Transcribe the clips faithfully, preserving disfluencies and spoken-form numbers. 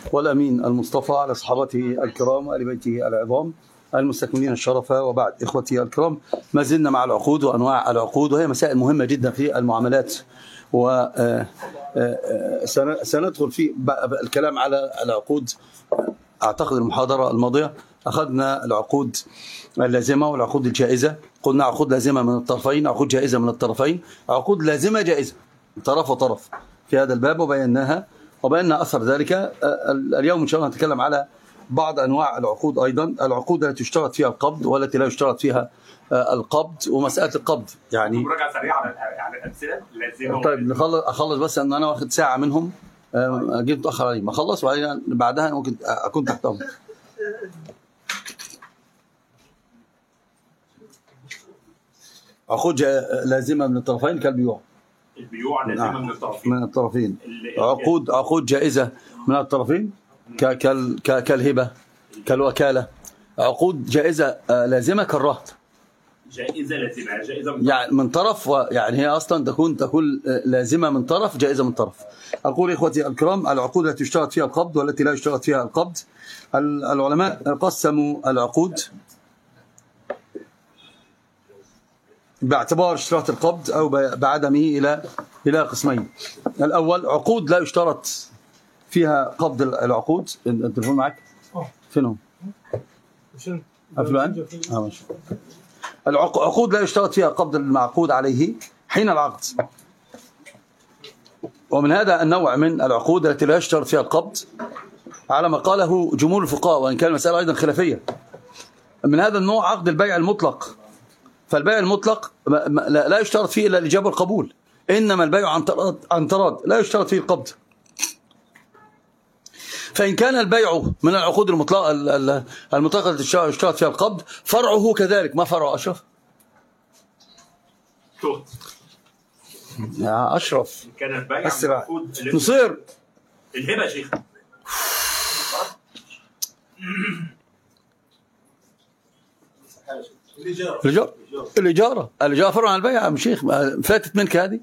والأمين المصطفى على صحابته الكرام وآل بيته العظام المستكملين الشرف، وبعد. إخوتي الكرام، ما زلنا مع العقود وأنواع العقود، وهي مسائل مهمة جدا في المعاملات، وسندخل في الكلام على العقود. أعتقد المحاضرة الماضية أخذنا العقود اللازمة والعقود الجائزة، قلنا عقود لازمة من الطرفين، عقود جائزة من الطرفين، عقود لازمة جائزة طرف وطرف في هذا الباب، وبيناها وبينا أثر ذلك. اليوم إن شاء الله نتكلم على بعض أنواع العقود أيضا، العقود التي يشترط فيها القبض والتي لا يشترط فيها القبض، ومسألة القبض يعني مراجعة سريعة على الأمثلة لازمة. طيب نخلص، أخلص بس أن أنا واخد ساعة منهم، جيت متأخر عليه، ما أخلص وبعدين بعدها ممكن أكون تحت أمر. عقود لازمة من الطرفين كالبيوع، البيوع لازمة نعم. من الطرفين من الطرفين. عقود عقود جائزة من الطرفين كالهبة كالوكالة. عقود جائزة لازمة كالرهن، جائزة لازمة جائزة من يعني من طرف، يعني هي أصلا تكون تكون لازمة من طرف، جائزة من طرف. أقول إخوتي الكرام، العقود التي يشترط فيها القبض والتي لا يشترط فيها القبض. العلماء قسموا العقود باعتبار اشتراط القبض أو بعدمه إلى إلى قسمين. الأول عقود لا يشترط فيها قبض العقود. التليفون معك فينهم؟ أفلان؟ آه ماشي. العقود لا يشترط فيها قبض المعقود عليه حين العقد، ومن هذا النوع من العقود التي لا يشترط فيها القبض على ما قاله جمهور الفقهاء، وإن كان المسألة أيضا خلافية. من هذا النوع عقد البيع المطلق، فالبيع المطلق لا يشترط فيه إلا الإجابة والقبول، إنما البيع عن تراض لا يشترط فيه القبض. فإن كان البيع من العقود المطلقة المطلقة التي يشترط فيها القبض، فرعه كذلك. ما فرع أشرف؟ يا أشرف كان البيع العقود نصير الهبة شيخ. الإجارة الإجارة الإجارة فرع عن البيع يا شيخ، فاتت منك هذه.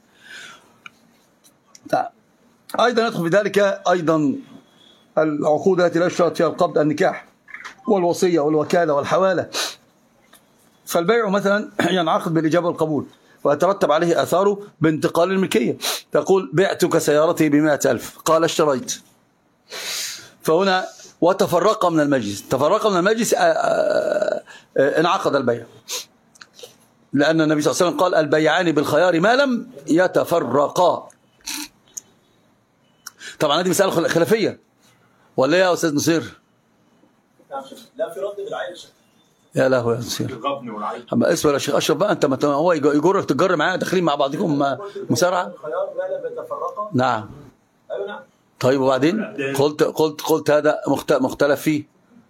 أيضا يدخل في ذلك أيضا العقود التي لا يشترط فيها القبض، النكاح والوصية والوكالة والحوالة. فالبيع مثلا ينعقد بالإجابة والقبول، ويترتب عليه أثاره بانتقال الملكية. تقول بعتك سيارتي بمائة ألف، قال اشتريت، فهنا وتفرق من المجلس، تفرق من المجلس انعقد البيع، لأن النبي صلى الله عليه وسلم قال البيعان بالخيار ما لم يتفرقا. طبعا هذه مسألة خلافية ولا يا أستاذ نصير؟ لا، في رد بالعين. يا لهوي يا نصير، اما اسمع يا شيخ اشرف بقى، انت ما هو يجرك تتجر معاه، داخلين مع بعضكم مسارعه. الخيار ما لم يتفرقا. نعم. ايوه نعم. طيب وبعدين قلت قلت قلت هذا مختلف فيه.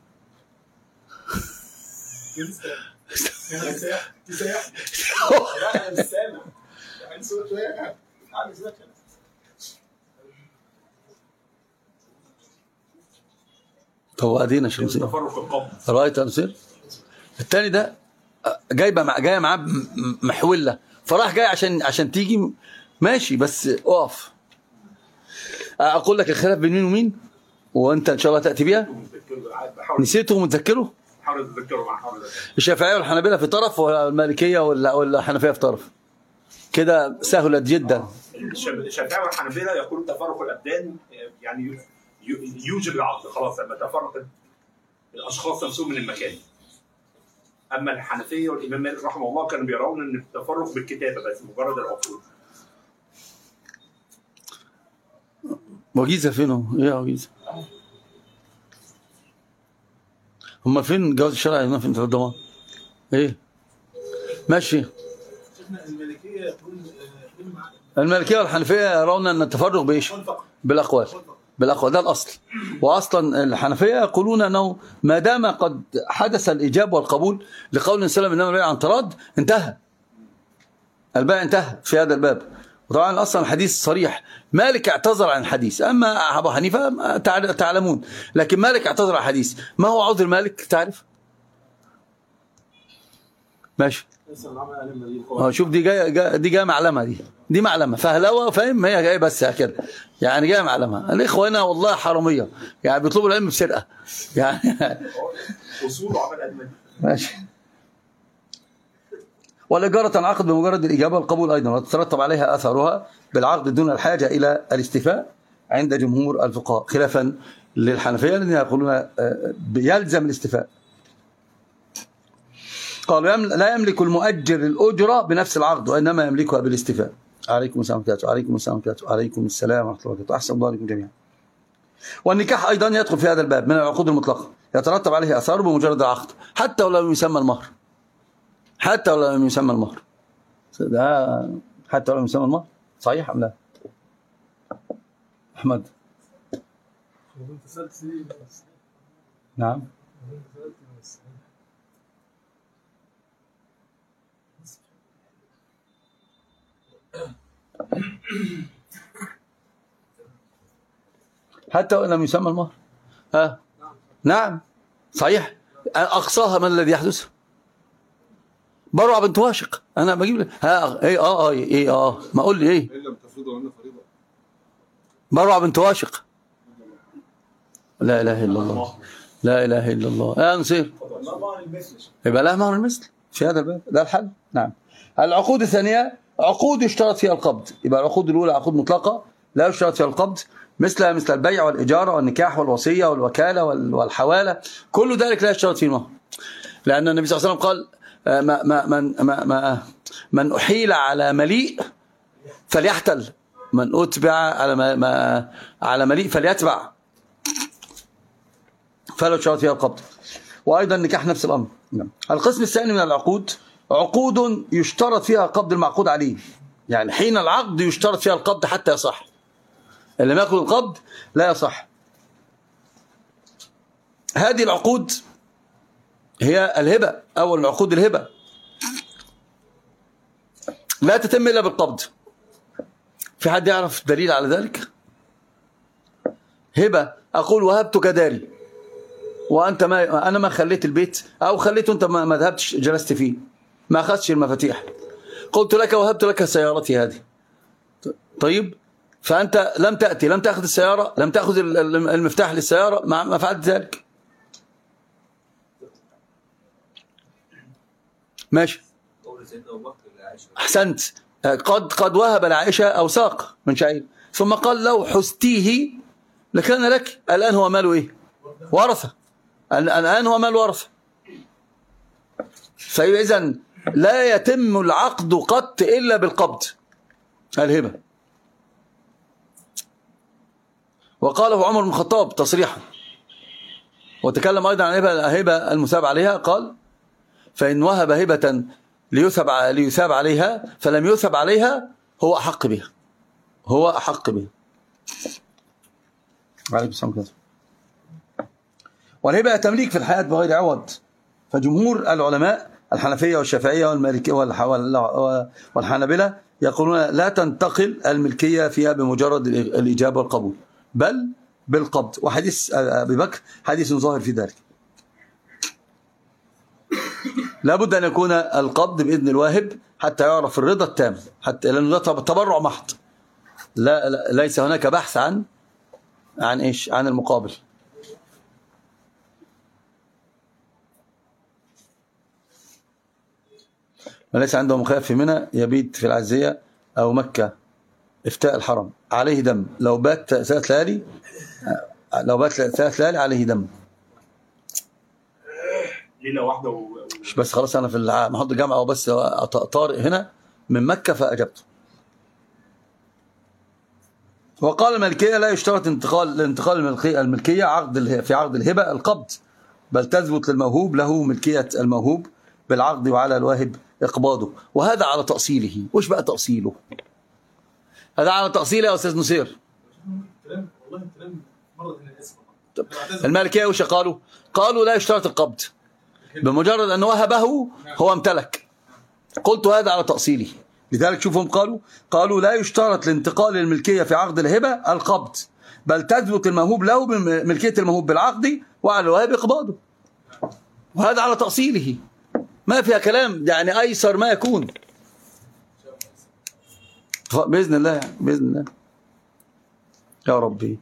طب وبعدين يا شيخ نصير رايت يا نصير؟ الثاني ده جايبه مع جايه معاه محوله، فراح جاي عشان عشان تيجي ماشي، بس اقف. اقول لك الخلاف بين مين ومين، وانت ان شاء الله تاتي بيها. نسيته ومتذكره. حاول اتذكره مع حاول. الشافعيه والحنابلة في طرف، والمالكيه والحنفيه في طرف، كده سهلت جدا. الشافعيه والحنابلة يقولون تفرق الابدان يعني يوجب العقد، خلاص لما تفرق الاشخاص نفسهم من المكان. اما الحنفيه والامام مالك رحمه الله كانوا بيرون ان التفرق بالكتابه بس، مجرد العقود. وجيزه فينهم؟ ايه وجيزه؟ هم فين جواز الشرعي؟ هنا فين في الضمان؟ ايه ماشي. المالكيه يقولون المالكيه والحنفيه يرون ان التفرق بايش؟ بالاقوال. بالاقوال ده الاصل. واصلا الحنفيه يقولون انه ما دام قد حدث الايجاب والقبول لقول النبي صلى الله عليه وسلم انما البيع عن تراض، انتهى البيع، انتهى في هذا الباب. وطبعا اصلا الحديث صريح. مالك اعتذر عن الحديث، اما ابو حنيفه تعلمون، لكن مالك اعتذر عن الحديث. ما هو عذر مالك تعرف؟ ماشي. اه شوف دي جايه جاي دي جايه معلمه، دي دي معلمه فهلوه، فاهم؟ هي جايه بس كده يعني، جايه معلمه. الاخوه هنا والله حراميه يعني، بيطلبوا العلم بسرقه يعني. اصول عمل ادمي. ماشي. والإجارة تنعقد بمجرد الإجابة والقبول أيضا، وتترتب عليها أثرها بالعقد دون الحاجة إلى الاستيفاء عند جمهور الفقهاء، خلافا للحنفية الذين يقولون يلزم الاستيفاء. قالوا لا يملك المؤجر الأجرة بنفس العقد، وإنما يملكها بالاستيفاء. عليكم السلام ورحمة الله، عليكم السلام ورحمة الله، عليكم السلام ورحمة الله وبركاته. أحسن الله عليكم جميعا. والنكاح أيضا يدخل في هذا الباب من العقود المطلقة، يترتب عليه أثاره بمجرد العقد حتى ولو لم يسمى المهر، حتى ولو لم يسمى المهر. ده حتى ولو لم يسمى المهر، صحيح أم لا؟ أحمد. نعم. حتى وإن لم يسمى المهر. ها؟ نعم صحيح. أقصاها ما الذي يحدث؟ بروع بنت واشق. أنا بجيب ها إيه آه إيه إيه آه ما أقول لي إيه؟ إلا بتفرضوا لنا فريضة. بروع بنت واشق. لا إله إلا الله، لا إله إلا الله. يا نصير يبقى لها مهر المثل في هذا الباب، ده الحل. نعم. العقود الثانية عقود يشترط فيها القبض، يبقى العقود الأولى عقود مطلقة لا يشترط فيها القبض، مثل مثل البيع والإجارة والنكاح والوصية والوكالة والحوالة، كل ذلك لا يشترط فيه المهر، لأن النبي صلى الله عليه وسلم قال ما ما من ما ما من أحيل على مليء فليحتل، من أتبع على ما ما على مليء فليتبع، فلا يشترط فيها القبض. وأيضا النكاح نفس الأمر. القسم الثاني من العقود عقود يشترط فيها قبض المعقود عليه، يعني حين العقد يشترط فيها القبض حتى يصح، اللي ما يأخذ القبض لا يصح. هذه العقود هي الهبة، أول عقود الهبة لا تتم إلا بالقبض. في حد يعرف دليل على ذلك؟ هبة أقول وهبتك داري، وأنت ما أنا ما خليت البيت، أو خليته أنت ما ذهبتش جلست فيه، ما أخذتش المفاتيح، قلت لك وهبت لك سيارتي هذه. طيب فأنت لم تأتي، لم تأخذ السيارة، لم تأخذ المفتاح للسيارة، ما فعلت ذلك. ماشي أحسنت. قد قد وهب لعائشة أوساق من شعير، ثم قال لو حستيه لكان لك. الآن هو ماله إيه؟ ورثة. الآن هو مال ورثة. فإذا لا يتم العقد قط إلا بالقبض الهبة. وقاله عمر بن الخطاب تصريحا، وتكلم أيضا عن الهبة المثاب عليها، قال فإن وهب هبة ليثاب ليثاب عليها فلم يثاب عليها هو أحق بها، هو أحق بها. عليكم السلام عليكم. والهبة تمليك في الحياة بغير عوض، فجمهور العلماء الحنفية والشافعية والمالكية والحنابلة يقولون لا تنتقل الملكية فيها بمجرد الإجابة والقبول، بل بالقبض. وحديث أبي بكر حديث ظاهر في ذلك. لابد أن يكون القبض بإذن الواهب حتى يعرف الرضا التام، حتى لأنه ده تبرع محض، لا, لا ليس هناك بحث عن عن إيش؟ عن المقابل. وليس عنده مخاف في منى يبيت في العزية أو مكة إفتاء الحرم عليه دم، لو بات ثلاث ليالي لو بات ثلاث ليالي عليه دم. ليلة واحدة و... مش بس خلاص أنا في محط الجامعة وبس طارئ هنا من مكة فأجبت. وقال الملكية لا يشترط انتقال انتقال الملكية عقد في عقد الهبة القبض، بل تثبت للموهوب له ملكية الموهوب بالعقد، وعلى الواهب إقباضه. وهذا على تأصيله. وش بقى تأصيله؟ هذا على تأصيله يا أستاذ نصير. المالكية وش قالوا؟ قالوا لا يشترط القبض، بمجرد أن وهبه هو امتلك. قلت هذا على تأصيله. لذلك شوفهم قالوا قالوا لا يشترط لانتقال الملكية في عقد الهبة القبض، بل تثبت الموهوب له بملكية الموهوب بالعقد، وعلى الواهب إقباضه. وهذا على تأصيله. ما فيها كلام، يعني ايسر ما يكون باذن الله، يعني باذن الله يا ربي.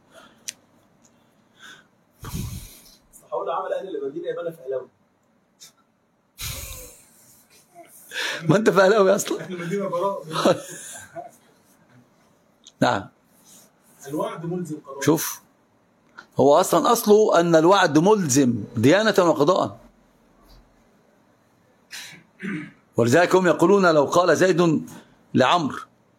حاول عمل اهل المدينه يبقى في اهلاوي. ما انت في اهلاوي اصلا. اهل المدينه براء. نعم. الوعد ملزم قضاء. شوف، هو اصلا اصله ان الوعد ملزم ديانه وقضاء، ولذلك هم يقولون لو قال زيد لعمرو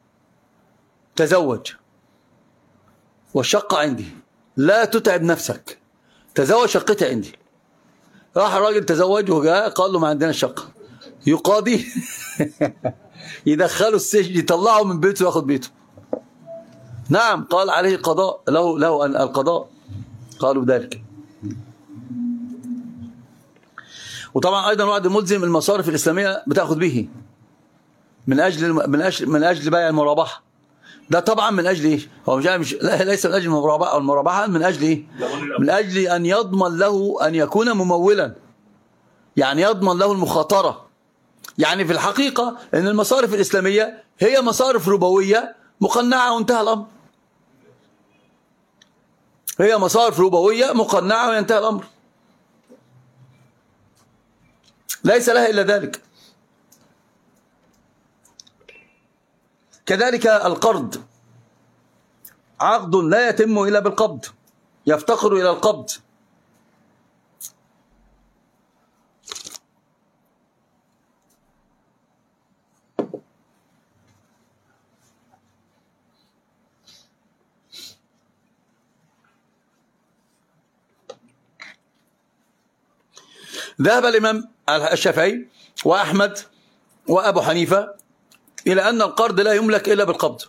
تزوج والشقة عندي لا تتعب نفسك، تزوج شقتي عندي، راح الراجل تزوج وجاء قال له ما عندنا الشقة، يقاضي يدخله السجن، يطلعه من بيته وياخد بيته. نعم، قال عليه القضاء، له له القضاء، قالوا ذلك. وطبعا ايضا الوعد الملزم المصارف الاسلاميه بتاخذ به من اجل من اجل من اجل بيع المرابحه. ده طبعا من اجل ايه؟ هو مش مش لا ليس من اجل المرابحه، المرابحه من اجل ايه؟ من اجل ان يضمن له ان يكون ممولا، يعني يضمن له المخاطره. يعني في الحقيقه ان المصارف الاسلاميه هي مصارف ربويه مقنعه وانتهى الامر. هي مصارف ربويه مقنعه وينتهى الامر، ليس لها إلا ذلك. كذلك القرض عقد لا يتم إلا بالقبض، يفتقر إلى القبض. ذهب الإمام الشافعي وأحمد وأبو حنيفة إلى أن القرض لا يملك إلا بالقبض.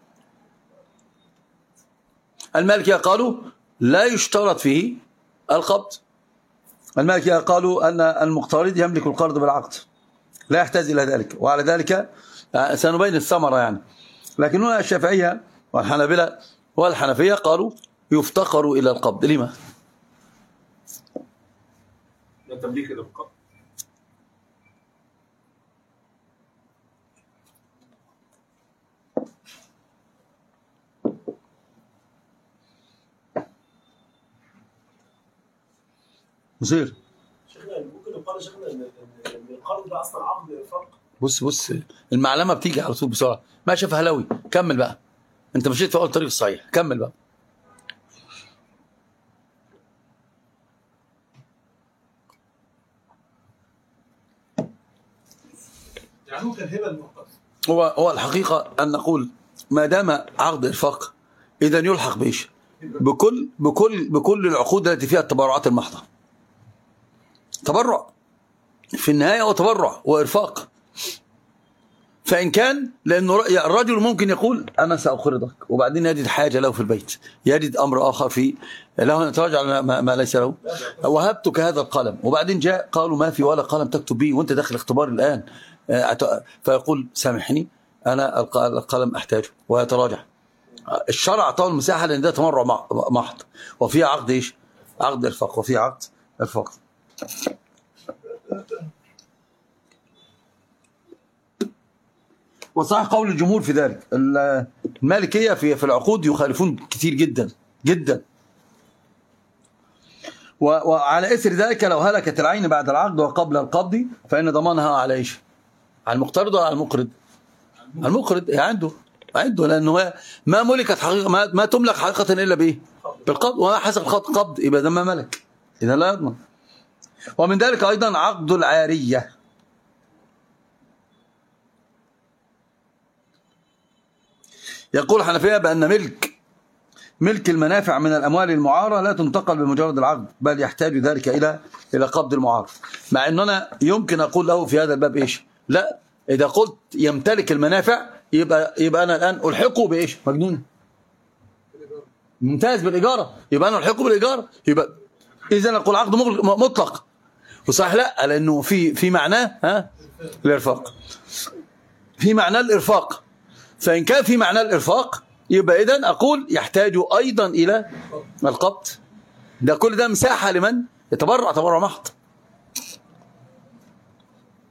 المالكية قالوا لا يشترط فيه القبض. المالكية قالوا أن المقترض يملك القرض بالعقد، لا يحتاج إلى ذلك، وعلى ذلك سنبين الثمرة يعني. لكن هنا الشافعية والحنابلة والحنفية قالوا يفتقر إلى القبض. لما؟ تمليك الابقاء. مصير شيخنا ممكن يقال شيخنا ان القرض ده اصلا عقد ارفاق. بص بص المعلمه بتيجي على طول بسرعه. ماشي يا فهلاوي، كمل بقى، انت مشيت في اول طريق الصحيح، كمل بقى. يعني ممكن هبه المؤقته. هو هو الحقيقه ان نقول ما دام عقد ارفاق اذا يلحق بايش؟ بكل بكل بكل العقود التي فيها التبرعات المحضه. تبرع في النهايه هو تبرع وارفاق. فان كان لانه الرجل ممكن يقول انا ساقرضك وبعدين يجد حاجه له في البيت، يجد امر اخر في له ان يتراجع ما, ما ليس له. وهبتك هذا القلم وبعدين جاء قالوا ما في ولا قلم تكتب به وانت داخل اختبار الان، فيقول سامحني انا القلم احتاجه ويتراجع. الشرع اعطاه المساحه لان ده تمرع محض، وفي عقد ايش؟ عقد ارفاق، وفي عقد ارفاق. وصح قول الجمهور في ذلك. المالكيه في في العقود يخالفون كثير جدا جدا. وعلى اثر ذلك لو هلكت العين بعد العقد وقبل القبض فان ضمانها على ايش؟ على المقترض ولا على المقرض؟ على المقرض. هي عنده عنده لانه ما ملكت حقيقه، ما, ما تملك حقيقه الا بايه؟ بالقبض، وما حسب القبض يبقى ده ما ملك، اذا لا يضمن. ومن ذلك ايضا عقد العاريه. يقول الحنفية بأن ملك ملك المنافع من الأموال المعارة لا تنتقل بمجرد العقد، بل يحتاج ذلك إلى إلى قبض المعار. مع أننا يمكن أقول له في هذا الباب إيش؟ لا، إذا قلت يمتلك المنافع يبقى يبقى أنا الآن ألحقه بإيش؟ مجنون. ممتاز، بالإيجارة، يبقى أنا ألحقه بالإيجارة، يبقى إذا نقول عقد مطلق. وصح لا، لأنه في في معناه ها الإرفاق، في معناه الإرفاق. فإن كان في معنى الإرفاق يبقى إذن أقول يحتاج أيضا إلى القبض. ده كل ده مساحة لمن يتبرع تبرع محض.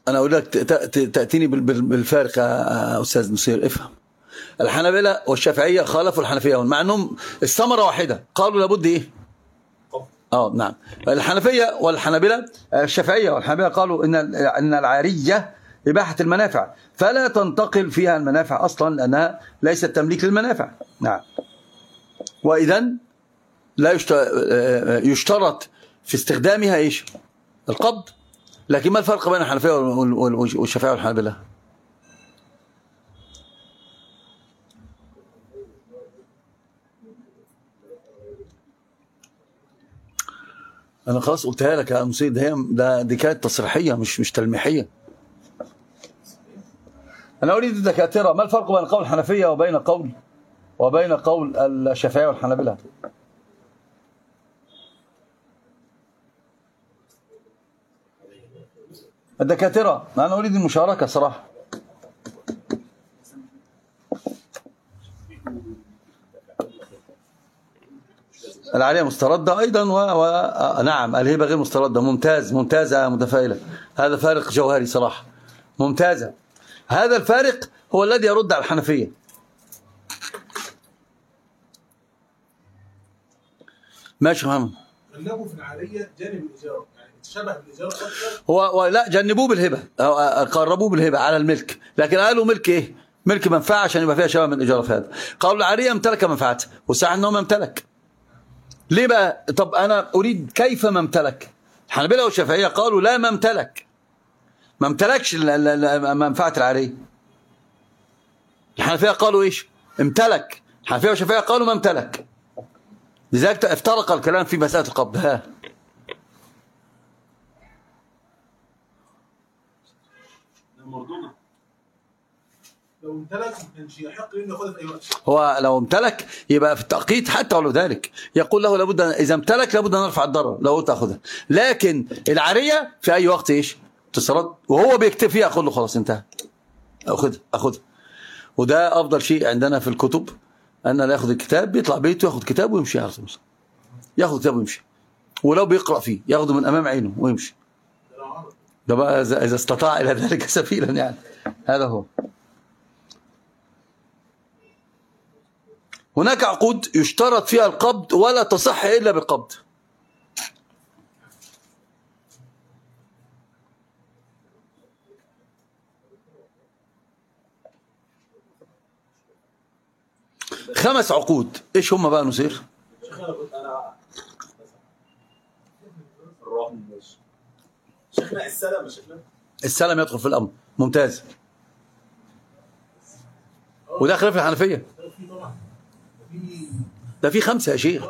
أنا أقول لك تأتيني بالفارق يا أستاذ نصير. افهم. الحنابلة والشافعية خالفوا الحنفية، مع أنهم الثمرة واحدة، قالوا لابد إيه؟ اه نعم. الحنفية والحنابلة الشافعية والحنابلة قالوا إن إن العارية إباحة المنافع، فلا تنتقل فيها المنافع أصلا لأنها ليست تمليك للمنافع. نعم. وإذن لا يشترط في استخدامها إيش؟ القبض. لكن ما الفرق بين الحنفية والشافعية والحنابلة؟ أنا خلاص قلتها لك يا نصير، ده ده دي كانت تصريحية مش مش تلميحية. أنا أريد الدكاترة، ما الفرق بين قول الحنفية وبين قول وبين قول الشافعية والحنابلة؟ الدكاترة، أنا أريد المشاركة صراحة. العارية مستردة أيضا و... و... نعم الهبة غير مستردة. ممتاز ممتازة متفائلة. هذا فارق جوهري صراحة، ممتازة. هذا الفارق هو الذي يرد على الحنفية. ماشي محمد. غلبوا في العارية جانب الإجارة، يعني تشبه بالإجارة أكثر. هو لا جنبوه بالهبة، قربوه بالهبة على الملك، لكن قالوا ملك إيه؟ ملك منفعة عشان يبقى فيها شبه من الإجارة في هذا. قالوا العارية امتلك منفعته، والصحيح أنه ما امتلك. ليه بقى؟ طب أنا أريد كيف ما امتلك؟ الحنابلة والشافعية قالوا لا ما امتلك، ما امتلكش منفعة العارية. الحنفية قالوا إيش؟ امتلك. الحنفية والشافعية قالوا ما امتلك. لذلك افترق الكلام في مسألة القبض. ها مردودة. لو امتلك ما كانش يحق انه ياخدها في اي وقت. هو لو امتلك يبقى في التأقيت حتى ولو ذلك يقول له لابد اذا امتلك لابد ان نرفع الضرر لو تاخذها. لكن العارية في اي وقت ايش؟ تسرد وهو بيكتفي ياخذ له خلاص انتهى. اخذها اخذها. وده افضل شيء عندنا في الكتب ان لا ياخذ الكتاب، بيطلع بيته ياخذ كتاب ويمشي على طول. ياخذ كتاب ويمشي. ولو بيقرأ فيه ياخذه من امام عينه ويمشي. ده بقى اذا استطاع الى ذلك سبيلا يعني. هذا هو. هناك عقود يشترط فيها القبض ولا تصح إلا بالقبض. خمس عقود. إيش هم بقى نصير؟ شيخنا السلام. شيخنا السلام يدخل في الأمر. ممتاز. وده خلاف الحنفية. ده في خمسة يا شيخ.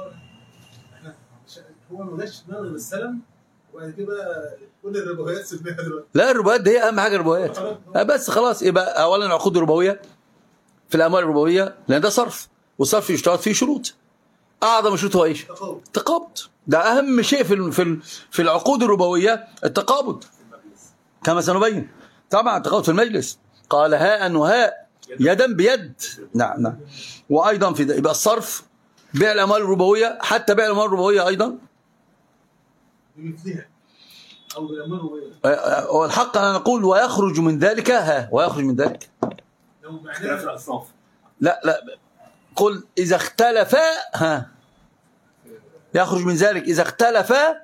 هو ما جاش نلغي السلم وبعد كده كل الربويات سيبناها دلوقتي. لا الربويات دي هي اهم حاجه الربويات. بس خلاص يبقى اولا العقود الربويه في الاموال الربويه لان ده صرف، والصرف يشترط فيه شروط. اعظم شروط هو ايش؟ التقابض. ده اهم شيء في في في العقود الربويه التقابض كما سنبين. طبعا التقابض في المجلس قال هاء وهاء يدا بيد. نعم نعم. وايضا في يبقى الصرف بيع الاموال الربويه، حتى بيع الاموال الربويه ايضا بمثلها او بالاموال الربويه. والحق انا نقول ويخرج من ذلك ها ويخرج من ذلك لو اختلاف الاصناف. لا لا قل اذا اختلفا ها يخرج من ذلك اذا اختلفا.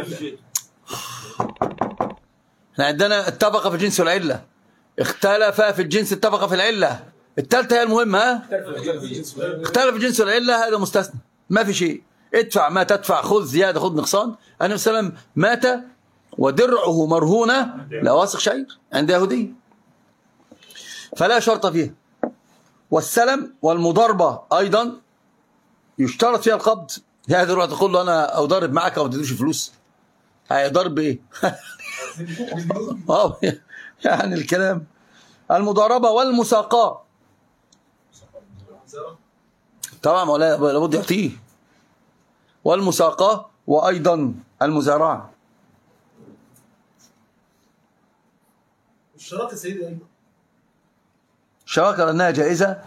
احنا عندنا اتفق في الجنس والعله، اختلف في الجنس اتفق في العله. الثالثه هي المهمه. ها اختلف في الجنس والعله هذا مستثنى، ما في شيء. ادفع ما تدفع، خذ زياده خذ نقصان. النبي صلى الله عليه وسلم مات ودرعه مرهونه لواثق شعير عند يهودي، فلا شرط فيها. والسلم والمضاربه ايضا يشترط فيها القبض. يعني دلوقتي تقول له انا اضارب معك وما تديش فلوس، هيضرب بايه؟ اه يعني الكلام. المضاربه والمساقاه طبعا ولا لابد يعطيه، والمساقاه وايضا المزارعه. الشراكه سيدي ايضا الشراكه لانها جائزه.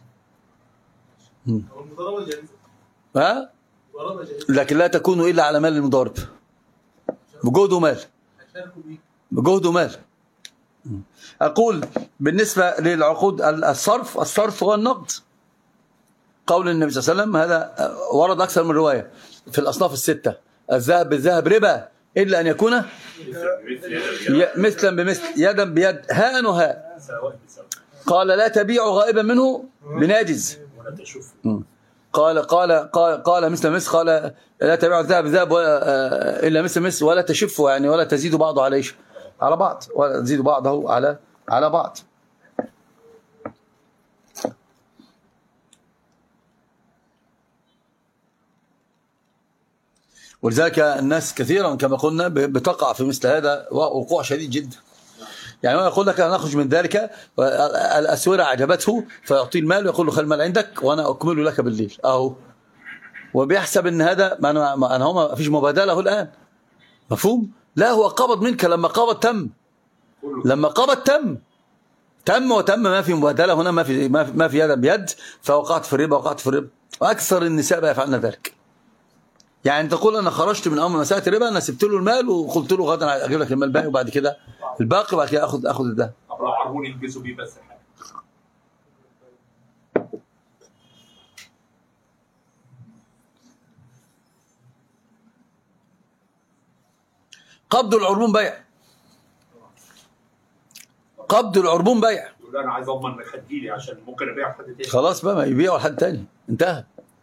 المضاربه جائزه. ها لكن لا تكون الا على مال المضارب، بجهد ومال. بجهد ومال. أقول بالنسبة للعقود الصرف، الصرف هو النقد. قول النبي صلى الله عليه وسلم هذا ورد أكثر من رواية في الأصناف الستة: الذهب بالذهب ربا إلا أن يكون مثلا بمثل، يدا بيد، هاء وهاء. قال لا تبيع غائبا منه بناجز. قال قال قال, قال مثل مثل، قال لا تبيع الذهب بالذهب إلا مثل مثل، ولا تشفوا يعني ولا تزيد بعضه على على بعض، ولا تزيد بعضه على على بعض. ولذلك الناس كثيرا كما قلنا بتقع في مثل هذا وقوع شديد جدا. يعني هو يقول لك أنا أخرج من ذلك، الأسورة عجبته فيعطيه المال ويقول له خلي المال عندك وأنا أكمله لك بالليل أهو، وبيحسب أن هذا ما أنا, ما أنا هو ما فيش مبادلة الآن، مفهوم؟ لا، هو قبض منك، لما قبض تم، لما قبض تم تم وتم، ما في مبادلة هنا، ما في ما في يدا بيد، فوقعت في الربا، وقعت في الربا. وأكثر النساء بقى يفعلن ذلك. يعني تقول أنا خرجت من أمر مسألة الربا، أنا سبت له المال وقلت له غدا أجيب لك المال باقي، وبعد كده الباقي، وبعد كده أخذ أخذ ده. أبرا عربون ينجزوا بيه بس حاجة. قبض العربون بيع، قبض العربون بيع. يقول أنا عايز أضمن إنك هتجيلي عشان ممكن أبيع حد تاني. خلاص بقى، ما يبيعوا لحد تاني، انتهى.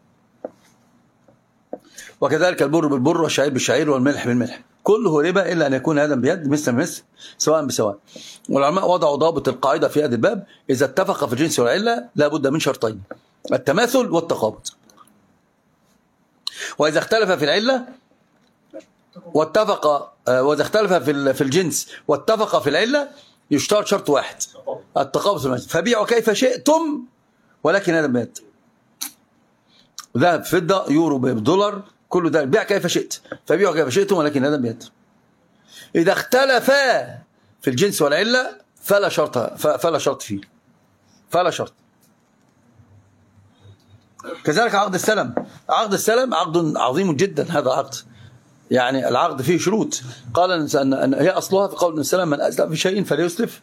وكذلك البر بالبر والشعير بالشعير والملح بالملح، كله ربا إلا أن يكون هذا بيد مثل مثل سواء بسواء. والعلماء وضعوا ضابط القاعدة في هذا الباب: إذا اتفق في الجنس والعلة لا بد من شرطين: التماثل والتقابض. وإذا اختلف في العلة واتفق، وإذا اختلف في في الجنس واتفق في العلة يشترط شرط واحد: التقابض في المجلس. فبيعوا كيف شئتم ولكن هذا بيد. ذهب، فضة، يورو، بدولار، كل ده بيع كيف شئت، فبيعوا كيف شئتم ولكن هذا بيد. إذا اختلفا في الجنس والعلة فلا شرط، فلا شرط فيه، فلا شرط. كذلك عقد السلم، عقد السلم عقد عظيم جدا. هذا عقد يعني العقد فيه شروط. قال أن هي أصلها في قول السلم: من أسلف في شيء فليسلف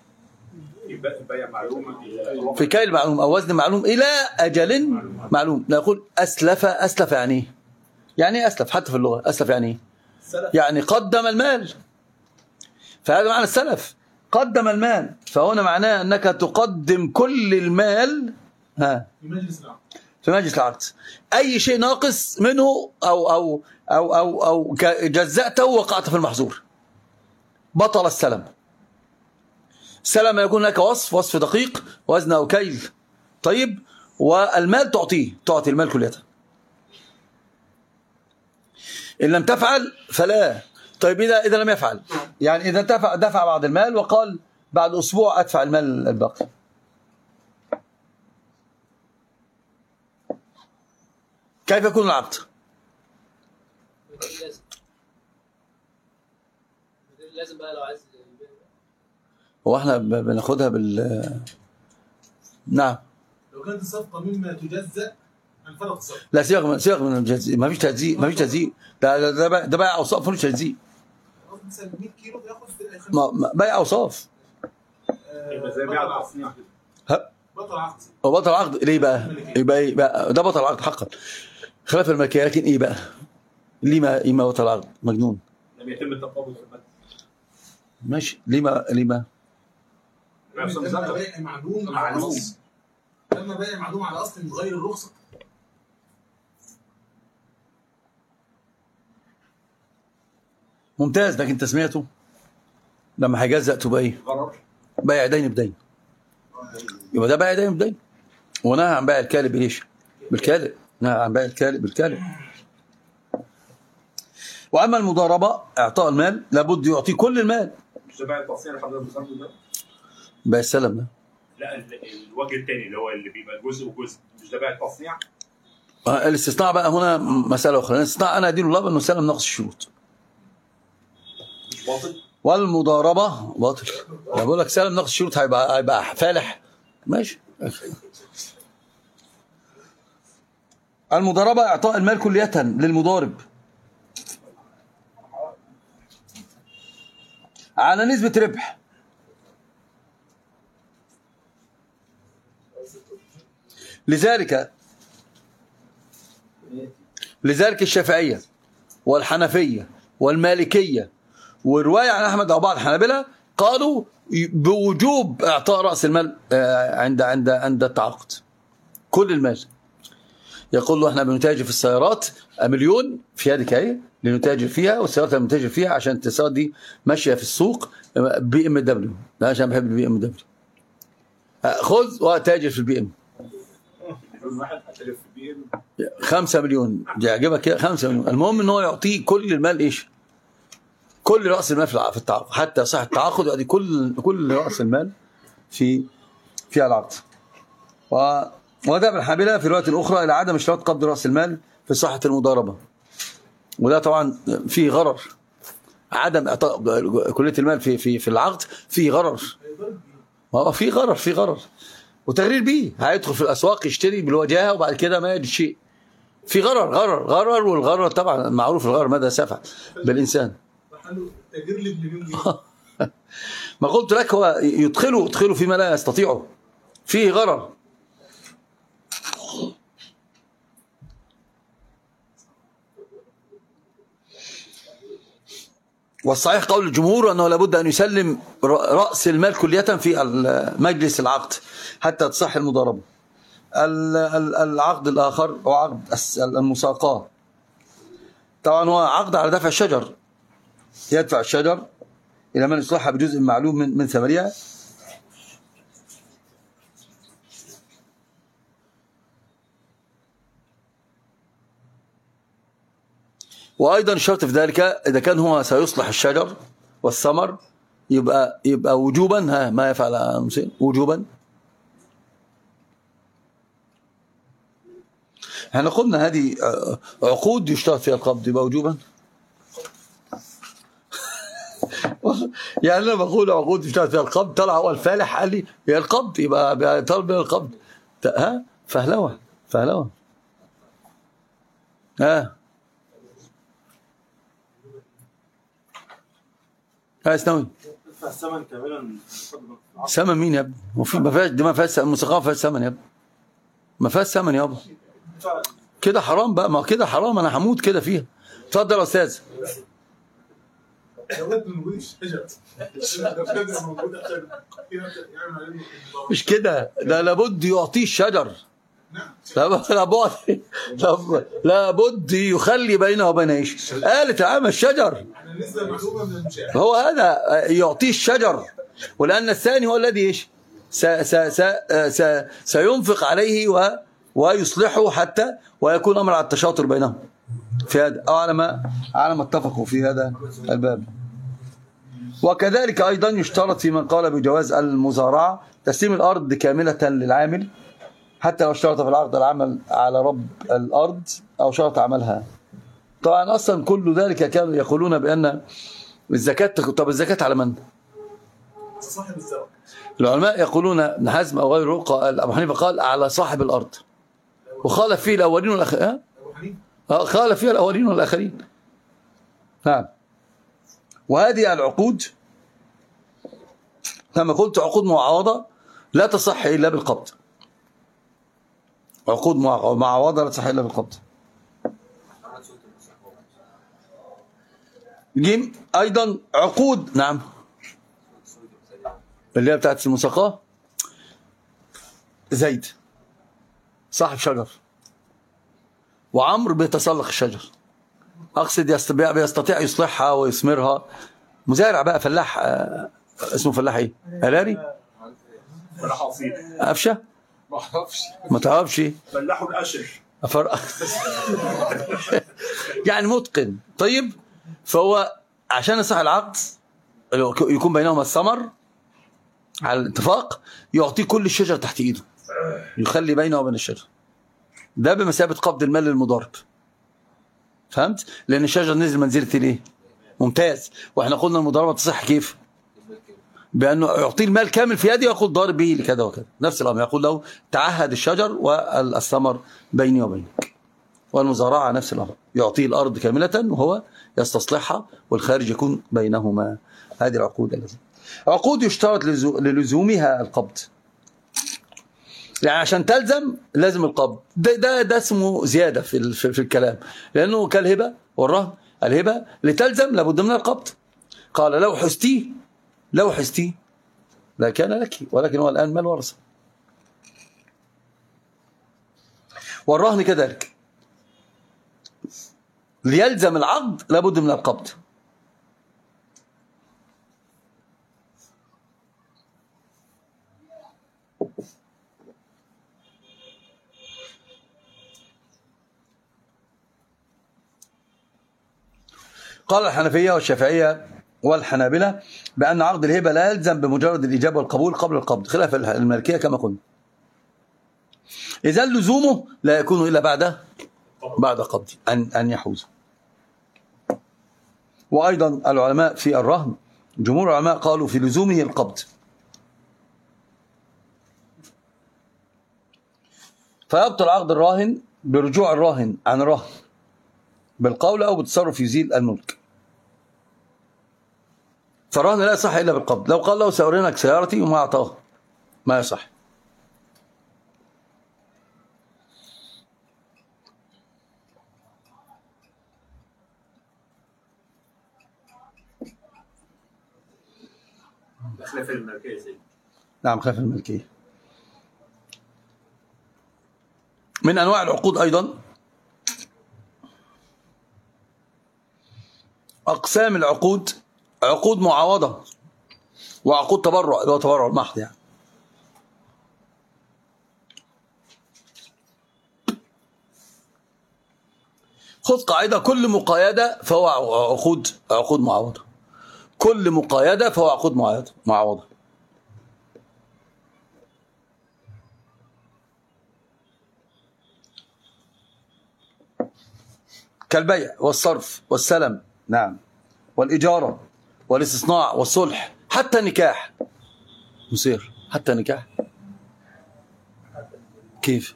في كيل معلوم أو وزن معلوم إلى أجل معلوم. لا يقول أسلف. أسلف يعني إيه؟ يعني إيه أسلف؟ حتى في اللغة أسلف يعني إيه؟ يعني قدم المال، فهذا معنى السلف، قدم المال. فهنا معناه أنك تقدم كل المال ها في مجلس العقد، في مجلس العقد. أي شيء ناقص منه أو أو أو أو, أو جزأته وقعت في المحظور بطل السلم. السلم يكون لك وصف، وصف دقيق، وزن أو كيل، طيب، والمال تعطيه، تعطي المال كليته. إن لم تفعل فلا. طيب إذا إذا لم يفعل، يعني إذا دفع دفع بعض المال وقال بعد أسبوع أدفع المال الباقي، كيف يكون العقد؟ لازم بقى لو عايز. هو احنا بناخدها بال نعم. لو كانت الصفقة مما تجزأ عن فرق الصفقة. لا، سيبك من سيبك من الجزء، ما فيش تجزيء، ما فيش تجزيء. ده ده ده بيع اوصاف، ملوش تجزيء. مثلا مية كيلو بياخد بيع اوصاف. يبقى زي بيع التصنيع كده. بطل عقد. هو بطل عقد ليه بقى؟ يبقى ايه بقى؟ ده بطل عقد حقا خلاف الملكيه، لكن ايه بقى؟ ليه ما ايه ما بطل عقد؟ مجنون. لم يتم التقابض في المال. ماشي، ليه ما ليه ما؟ لما بيع معلوم على اصل، لما بيع معلوم على اصل متغير الرخصه. ممتاز، لكن تسميته لما هيجزأ تبقى ايه؟ بيع دين بدين. يبقى ده بيع دين بدين. ونهى عن بيع الكالب ليش؟ بالكالب. نهى عن بيع الكالب بالكالب. واما المضاربه اعطاء المال لابد يعطي كل المال. مش ده بيع التصنيع اللي حضرتك بتقوله ده؟ بيع السلم ده. لا، الوجه الثاني اللي هو اللي بيبقى جزء وجزء، مش ده بيع التصنيع؟ آه الاستثناء بقى هنا مساله اخرى. الاستثناء انا ادين الله بانه سلم نقص الشروط. مش باطل؟ والمضاربه باطل. انا بقول لك سلم نقص الشروط هيبقى هيبقى فالح. ماشي. المضاربه اعطاء المال كليه للمضارب على نسبه ربح. لذلك لذلك الشافعية والحنفية والمالكية ورواية عن أحمد أو بعض الحنابلة قالوا بوجوب إعطاء رأس المال عند عند عند التعاقد. كل المال يقول له احنا بنتاجر في السيارات مليون في يدك اهي لنتاجر فيها، والسيارات اللي بنتاجر فيها عشان السيارات دي ماشيه في السوق بي ام دبليو، لا عشان بحب البي ام دبليو، خذ وتاجر في البي ام خمسة مليون يعجبك كده خمسة مليون. المهم ان هو يعطيه كل المال ايش؟ كل راس المال في التعاقد حتى صح التعاقد يعطي كل كل راس المال في في العقد. و وذهب الحنابلة في رواية أخرى إلى عدم اشتراط قبض رأس المال في صحة المضاربة، وده طبعا فيه غرر، عدم إعطاء كلية المال في في في العقد فيه غرر، ما فيه غرر فيه غرر وتغرير بيه، هيدخل في الأسواق يشتري بالوجاهة وبعد كده ما يجد شيء، في غرر غرر غرر والغرر طبعا معروف الغرر ماذا سفع بالإنسان. ما قلت لك هو يدخله يدخله فيما لا يستطيعه، فيه غرر. والصحيح قول الجمهور أنه لابد أن يسلم رأس المال كلية في مجلس العقد حتى تصح المضاربة. العقد الآخر هو عقد المساقاة، طبعا هو عقد على دفع الشجر، يدفع الشجر إلى من يصلحها بجزء معلوم من من ثمرها، وأيضا الشرط في ذلك إذا كان هو سيصلح الشجر والثمر يبقى يبقى وجوبا، ها ما يفعل وجوبا. احنا قلنا هذه عقود يشترط فيها القبض يبقى وجوبا. يعني انا بقول عقود يشترط فيها القبض، طلع هو الفالح قال لي هي القبض يبقى طالب القبض، ها فهلوه فهلوه ها ها اسنوي الثمن كاملا. ثمن مين يا ابني؟ ما فيهاش دي، ما فيهاش الموسيقى ما فيهاش ثمن يا ابني، ما فيهاش ثمن يابا، كده حرام بقى، ما كده حرام، انا هموت كده فيها. اتفضل يا استاذ. مش كده، ده لابد يعطيه الشجر، لابد لابد يخلي بينه وبين ايش؟ آلة عام الشجر، هو هذا يعطيه الشجر، ولأن الثاني هو الذي ايش؟ سينفق عليه و ويصلحه حتى ويكون أمر على التشاطر بينهم في هذا، أو على ما على ما اتفقوا في هذا الباب. وكذلك أيضا يشترط في من قال بجواز المزارعة تسليم الأرض كاملة للعامل حتى لو اشترط في العقد العمل على رب الأرض أو شرط عملها. طبعا أصلا كل ذلك كانوا يقولون بأن الزكاة، طب الزكاة على من؟ صاحب الزرع. العلماء يقولون ابن حزم أو غيره قال، أبو حنيفة قال على صاحب الأرض، وخالف فيه الأولين والآخرين، خالف فيه الأولين والآخرين. نعم. وهذه العقود كما قلت عقود معاوضة لا تصح إلا بالقبض، عقود معاوضة لا تصح إلا بالقبض. جيم أيضا عقود، نعم، اللي هي بتاعت المساقاة، زيد صاحب شجر وعمرو بيتسلق الشجر، أقصد يستطيع بيستطيع يصلحها ويثمرها، مزارع بقى، فلاح، اسمه فلاح ايه؟ هلالي؟ فلاح اصيل. أفشة؟ ما اعرفش. ما تعرفش؟ فلاح الاشر. أفر... يعني متقن. طيب فهو عشان يصح العقد يكون بينهما الثمر على الاتفاق، يعطيه كل الشجر تحت ايده، يخلي بينه وبين الشجر، ده بمثابة قبض المال للمضارب. فهمت؟ لأن الشجر نزل منزلة الايه؟ ممتاز. واحنا قلنا المضاربة تصح كيف؟ بأنه يعطيه المال كامل في يده ويقول ضارب به لكذا وكذا، نفس الأمر، يقول له تعهد الشجر والثمر بيني وبينك. والمزارعة نفس الأمر، يعطيه الأرض كاملة وهو يستصلحها والخارج يكون بينهما. هذه العقود اللازمة. عقود يشترط للزومها القبض، يعني عشان تلزم لازم القبض. ده ده, ده اسمه زيادة في, في, في الكلام، لأنه كالهبة والرهن. الهبة لتلزم لابد من القبض. قال لو حستيه لو حستيه لا كان لك، ولكن هو الآن مال ورثة. والرهن كذلك ليلزم العقد لابد من القبض. قال الحنفية والشافعية والحنابلة بأن عقد الهبة لا يلزم بمجرد الإجابة والقبول قبل القبض، خلاف المالكية كما قلنا. إذا لزومه لا يكون إلا بعد بعد قبض أن أن يحوزه. وأيضا العلماء في الرهن، جمهور العلماء قالوا في لزومه القبض. فيبطل عقد الراهن برجوع الراهن عن الرهن بالقول أو بالتصرف يزيل الملك. فالرهن لا يصح إلا بالقبض. لو قال له سأرهنك سيارتي وما أعطاه ما يصح. خلاف الملكية سيدي. نعم خلاف الملكية. من أنواع العقود أيضا أقسام العقود، عقود معاوضة وعقود تبرع، اللي هو تبرع المحض يعني. خذ قاعدة: كل مقايدة فهو عقود عقود معاوضة. كل مقايدة فهو عقود معاوضة. كالبيع والصرف والسلم، نعم، والإجارة والاستصناع والصلح، حتى النكاح مصير، حتى النكاح. كيف؟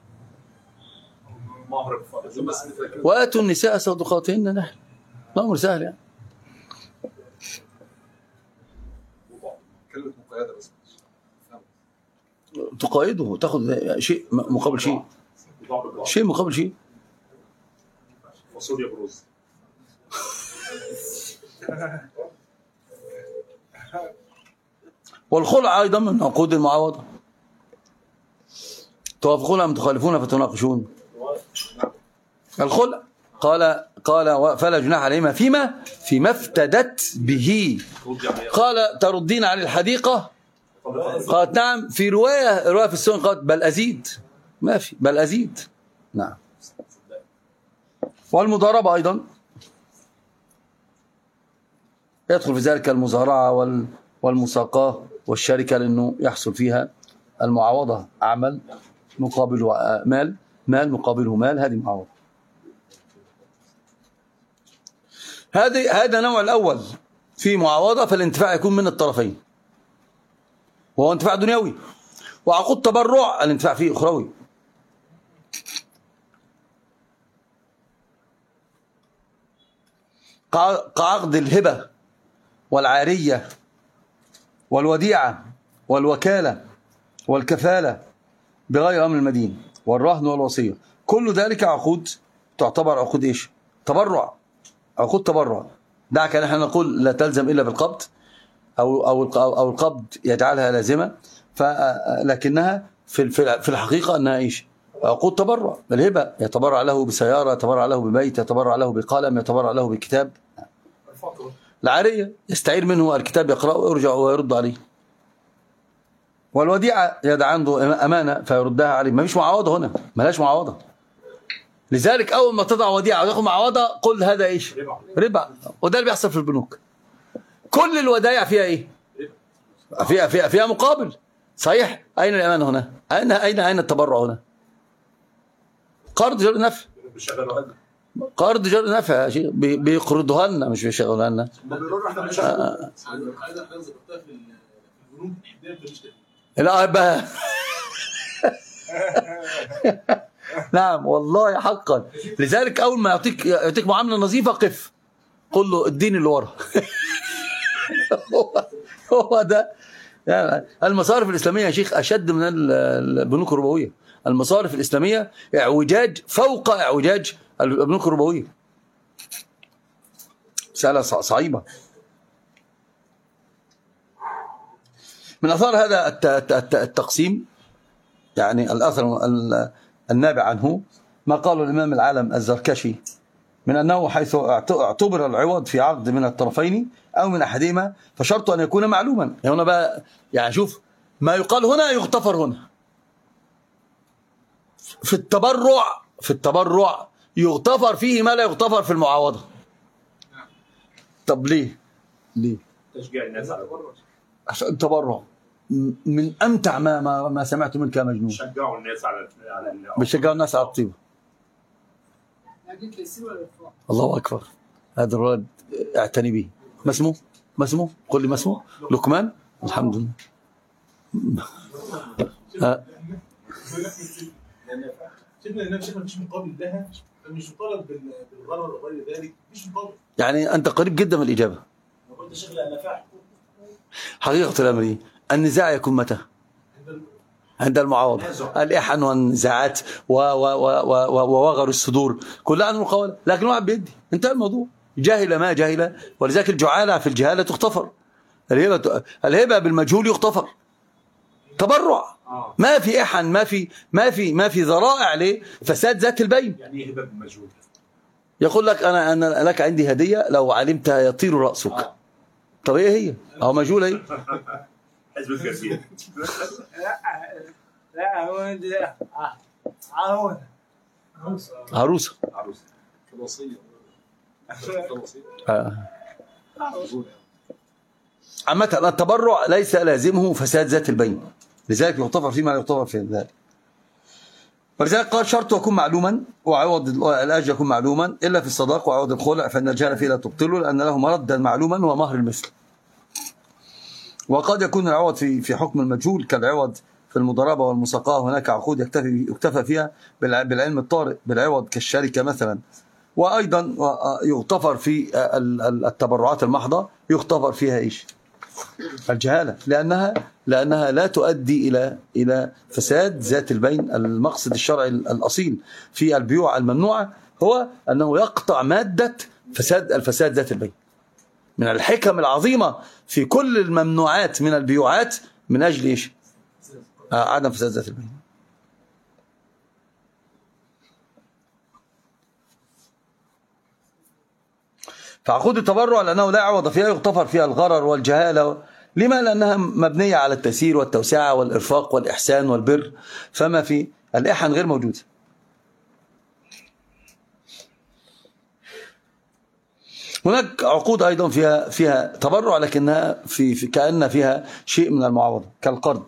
وآتوا النساء صدقاتهن نحن، الأمر سهل يعني. كلمة مقايدة بس تقايده، تاخذ شيء مقابل شيء، شيء مقابل شيء. فاصوليا بروز. والخلع أيضا من عقود المعاوضة. توافقون أم تخالفون فتناقشون. الخلع قال قال فلا جناح عليهما فيما فيما افتدت به. قال تردين عن الحديقة؟ قالت نعم. في رواية رواية في السنن قالت بل أزيد، ما في بل أزيد. نعم. والمضاربة أيضا يدخل في ذلك المزارعة والمساقاة والشركة، لأنه يحصل فيها المعاوضة، عمل مقابله مال، مال مقابله مال، هذه معاوضة. هذه هذا نوع الأول في معاوضة، فالانتفاع يكون من الطرفين، وهو انتفاع دنيوي. وعقود تبرع الانتفاع فيه أخروي. كعقد الهبة والعارية والوديعة والوكالة والكفالة بغير أمر المدين والرهن والوصية، كل ذلك عقود تعتبر عقود إيش؟ تبرع، عقود تبرع. دعك نحن نقول لا تلزم إلا بالقبض أو أو أو القبض يجعلها لازمة، لكنها في في الحقيقة أنها إيش؟ عقود تبرع. الهبة يتبرع له بسيارة، يتبرع له ببيت، يتبرع له بقلم، يتبرع له بكتاب. العارية يستعير منه الكتاب يقرأه ويرجع ويرد عليه. والوديعة يدع عنده أمانة فيردها عليه. ما فيش معاوضة هنا، ما لاش معاوضة. لذلك أول ما تضع وديعة وتاخد معاوضة قل هذا إيش؟ ربا. وده اللي بيحصل في البنوك. كل الودائع فيها إيه؟ فيها فيها فيها مقابل. صحيح؟ أين الأمانة هنا؟ أين أين أين التبرع هنا؟ قرض جر نفع. قرض جر نفع يا شيخ، بيقرضوها لنا مش بيشغلوها لنا. لا بقى. نعم والله حقا. لذلك أول ما يعطيك يعطيك معاملة نظيفة قف، قل له اديني اللي ورا. هو ده. يعني المصارف الإسلامية يا شيخ أشد من البنوك الربوية. المصارف الإسلامية اعوجاج فوق اعوجاج البنوك الربوية. مسألة صعيبة. من أثار هذا التقسيم يعني الأثر النابع عنه ما قاله الإمام العالم الزركشي من أنه حيث اعتبر العوض في عقد من الطرفين أو من أحدهما فشرط أن يكون معلوما. هنا بقى يعني شوف ما يقال هنا يغتفر هنا. في التبرع في التبرع يغتفر فيه ما لا يغتفر في المعاوضة. طب ليه؟ ليه؟ تشجيع الناس على التبرع. عشان التبرع من أمتع ما ما, ما سمعت منك يا مجنون. شجعوا الناس على على بيشجعوا الناس على الطيبة. الله أكبر. هذا الولد اعتني به. ما اسمه؟ ما اسمه؟ قل لي ما اسمه؟ لقمان؟ الحمد لله. شفنا النبي شيخنا مش مقابل لها، مش مطالب بالغرض وغير ذلك، مش مقابل. يعني أنت قريب جدا من الإجابة. قلت شيخ لا نفع. حقيقة الأمر النزاع يكون متى؟ عند المعاوضة. الإحن والنزاعات ووغر الصدور كلها عن المقاولة، لكن واحد بيدي انتهى الموضوع. جاهل ما جاهل، ولذلك الجعالة في الجهالة تغتفر. الهبة الهبة بالمجهول يغتفر. تبرع ما في إحن، ما في ما في ما في ذرائع لفساد ذات البين. يعني ايه هبة بالمجهول؟ يقول لك أنا أنا لك عندي هدية لو علمتها يطير رأسك. طب ايه هي؟ أو مجهولة ايه؟ حزب الكثير. لا هو لا عروسه عروسه عروسه الوصيه. عامة التبرع ليس لازمه فساد ذات البين، لذلك يغتفر فيما لا يغتفر في ذلك. ولذلك قال شرط يكون معلوما وعوض الأجر يكون معلوما إلا في الصداق وعوض الخلع فإن الجهل فيه لا تبطله لأن له مردا معلوما ومهر المثل. وقد يكون العوض في في حكم المجهول كالعوض في المضاربة والمساقاة. هناك عقود يكتفي يكتفى فيها بالعلم الطارئ بالعوض كالشركة مثلا. وأيضا يغتفر في التبرعات المحضة يغتفر فيها إيش؟ الجهالة، لأنها لأنها لا تؤدي إلى إلى فساد ذات البين. المقصد الشرعي الأصيل في البيوع الممنوعة هو أنه يقطع مادة فساد الفساد ذات البين. من الحكم العظيمة في كل الممنوعات من البيوعات من أجل إيش؟ آه عدم فساد ذات البين. فعقود التبرع لأنه لا عوض فيها يغتفر فيها الغرر والجهالة. لما؟ لأنها مبنية على التيسير والتوسعة والإرفاق والإحسان والبر، فما في الإحن غير موجود. هناك عقود أيضا فيها فيها تبرع لكنها في, في كأن فيها شيء من المعاوضة كالقرض.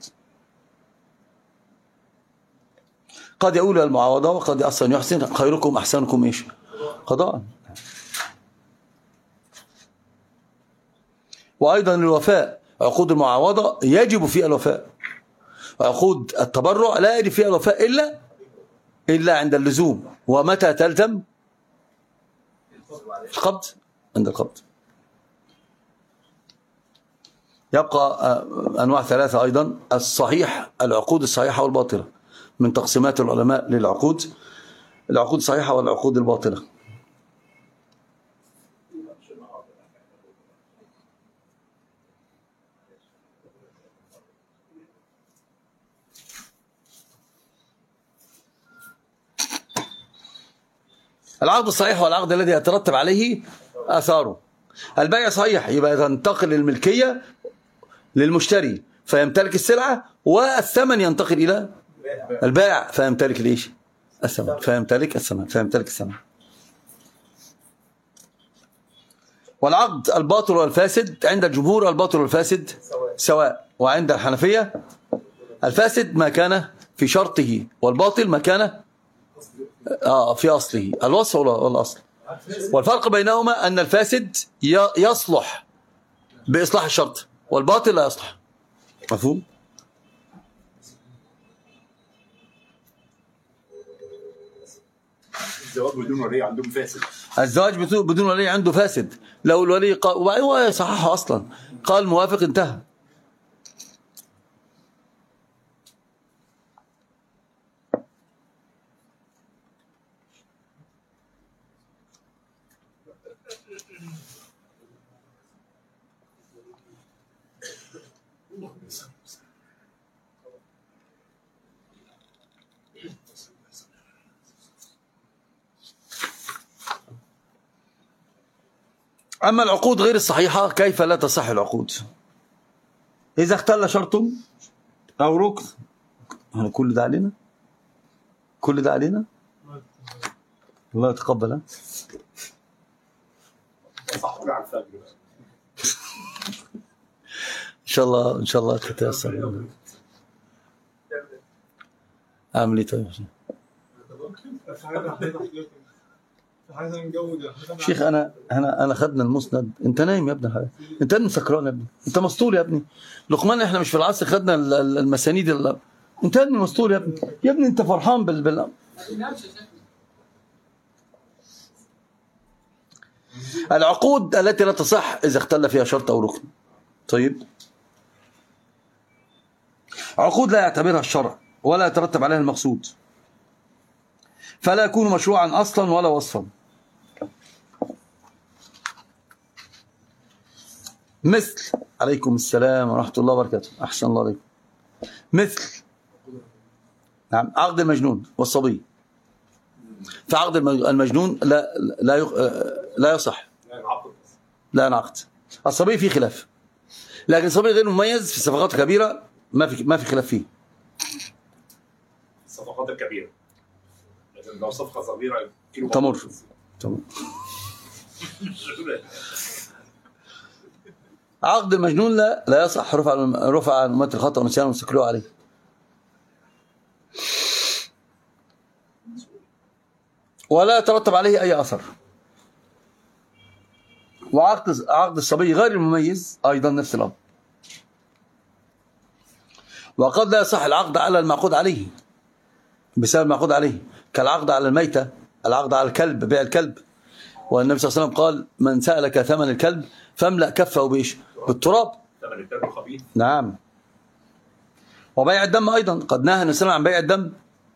قد يقول المعاوضة وقد أصلا يحسن خيركم أحسنكم إيش؟ قضاء. وأيضا الوفاء، عقود المعاوضة يجب فيها الوفاء. عقود التبرع لا يجب فيها الوفاء إلا إلا عند اللزوم. ومتى تلزم؟ القبض، عند القبض. يبقى أنواع ثلاثة أيضا: الصحيح، العقود الصحيحة والباطلة، من تقسيمات العلماء للعقود: العقود الصحيحة والعقود الباطلة. العقد الصحيح هو العقد الذي يترتب عليه آثاره. البيع صحيح يبقى تنتقل الملكية للمشتري فيمتلك السلعة، والثمن ينتقل إلى البائع فيمتلك ليش؟ الثمن، فيمتلك الثمن فيمتلك الثمن. والعقد الباطل والفاسد عند الجمهور الباطل والفاسد سواء، وعند الحنفية الفاسد ما كان في شرطه والباطل ما كان آه في أصله، الوصف والأصل. والفرق بينهما أن الفاسد يصلح بإصلاح الشرط والباطل لا يصلح. مفهوم؟ الزواج بدون ولي عندهم فاسد. الزواج بدون ولي عنده فاسد. لو الولي قال وهو صححه أصلا قال موافق انتهى. أما العقود غير الصحيحة كيف لا تصح العقود؟ إذا اختل شرط أو ركن. كل ده علينا كل ده علينا الله يتقبل. ها إن شاء الله إن شاء الله تتيسر. أعمل إيه طيب؟ شيخ انا انا انا خدنا المسند. انت نايم يا ابني الحاجة. انت ابن سكران يا ابني. انت مسطول يا ابني. لقمان احنا مش في العصر خدنا المسانيد اللي... انت ابن مسطول يا ابني. يا ابني انت فرحان بال بال العقود التي لا تصح اذا اختل فيها شرط او ركن. طيب عقود لا يعتبرها الشرع ولا يترتب عليها المقصود، فلا يكون مشروعا اصلا ولا وصفا. مثل عليكم السلام ورحمة الله وبركاته. أحسن الله عليكم. مثل نعم عقد المجنون والصبي. فعقد المجنون لا لا لا يصح، لا ينعقد. الصبي فيه خلاف، لكن الصبي غير مميز في الصفقات الكبيرة ما في ما في خلاف فيه. الصفقات الكبيرة، لكن لو صفقة صغيرة تمر تمر. عقد المجنون لا لا يصح، رفع رفع عن أمة الخطأ والنسيان واستكلوا عليه. ولا يترتب عليه أي أثر. وعقد عقد الصبي غير المميز أيضا نفس الأمر. وقد لا يصح العقد على المعقود عليه بسبب المعقود عليه، كالعقد على الميتة، العقد على الكلب، بيع الكلب. والنبي صلى الله عليه وسلم قال: من سألك ثمن الكلب فاملأ كفه بإيش؟ بالتراب. ثمن الكلب خبيث. نعم. وبيع الدم أيضا، قد نهى النبي صلى الله عليه وسلم عن بيع الدم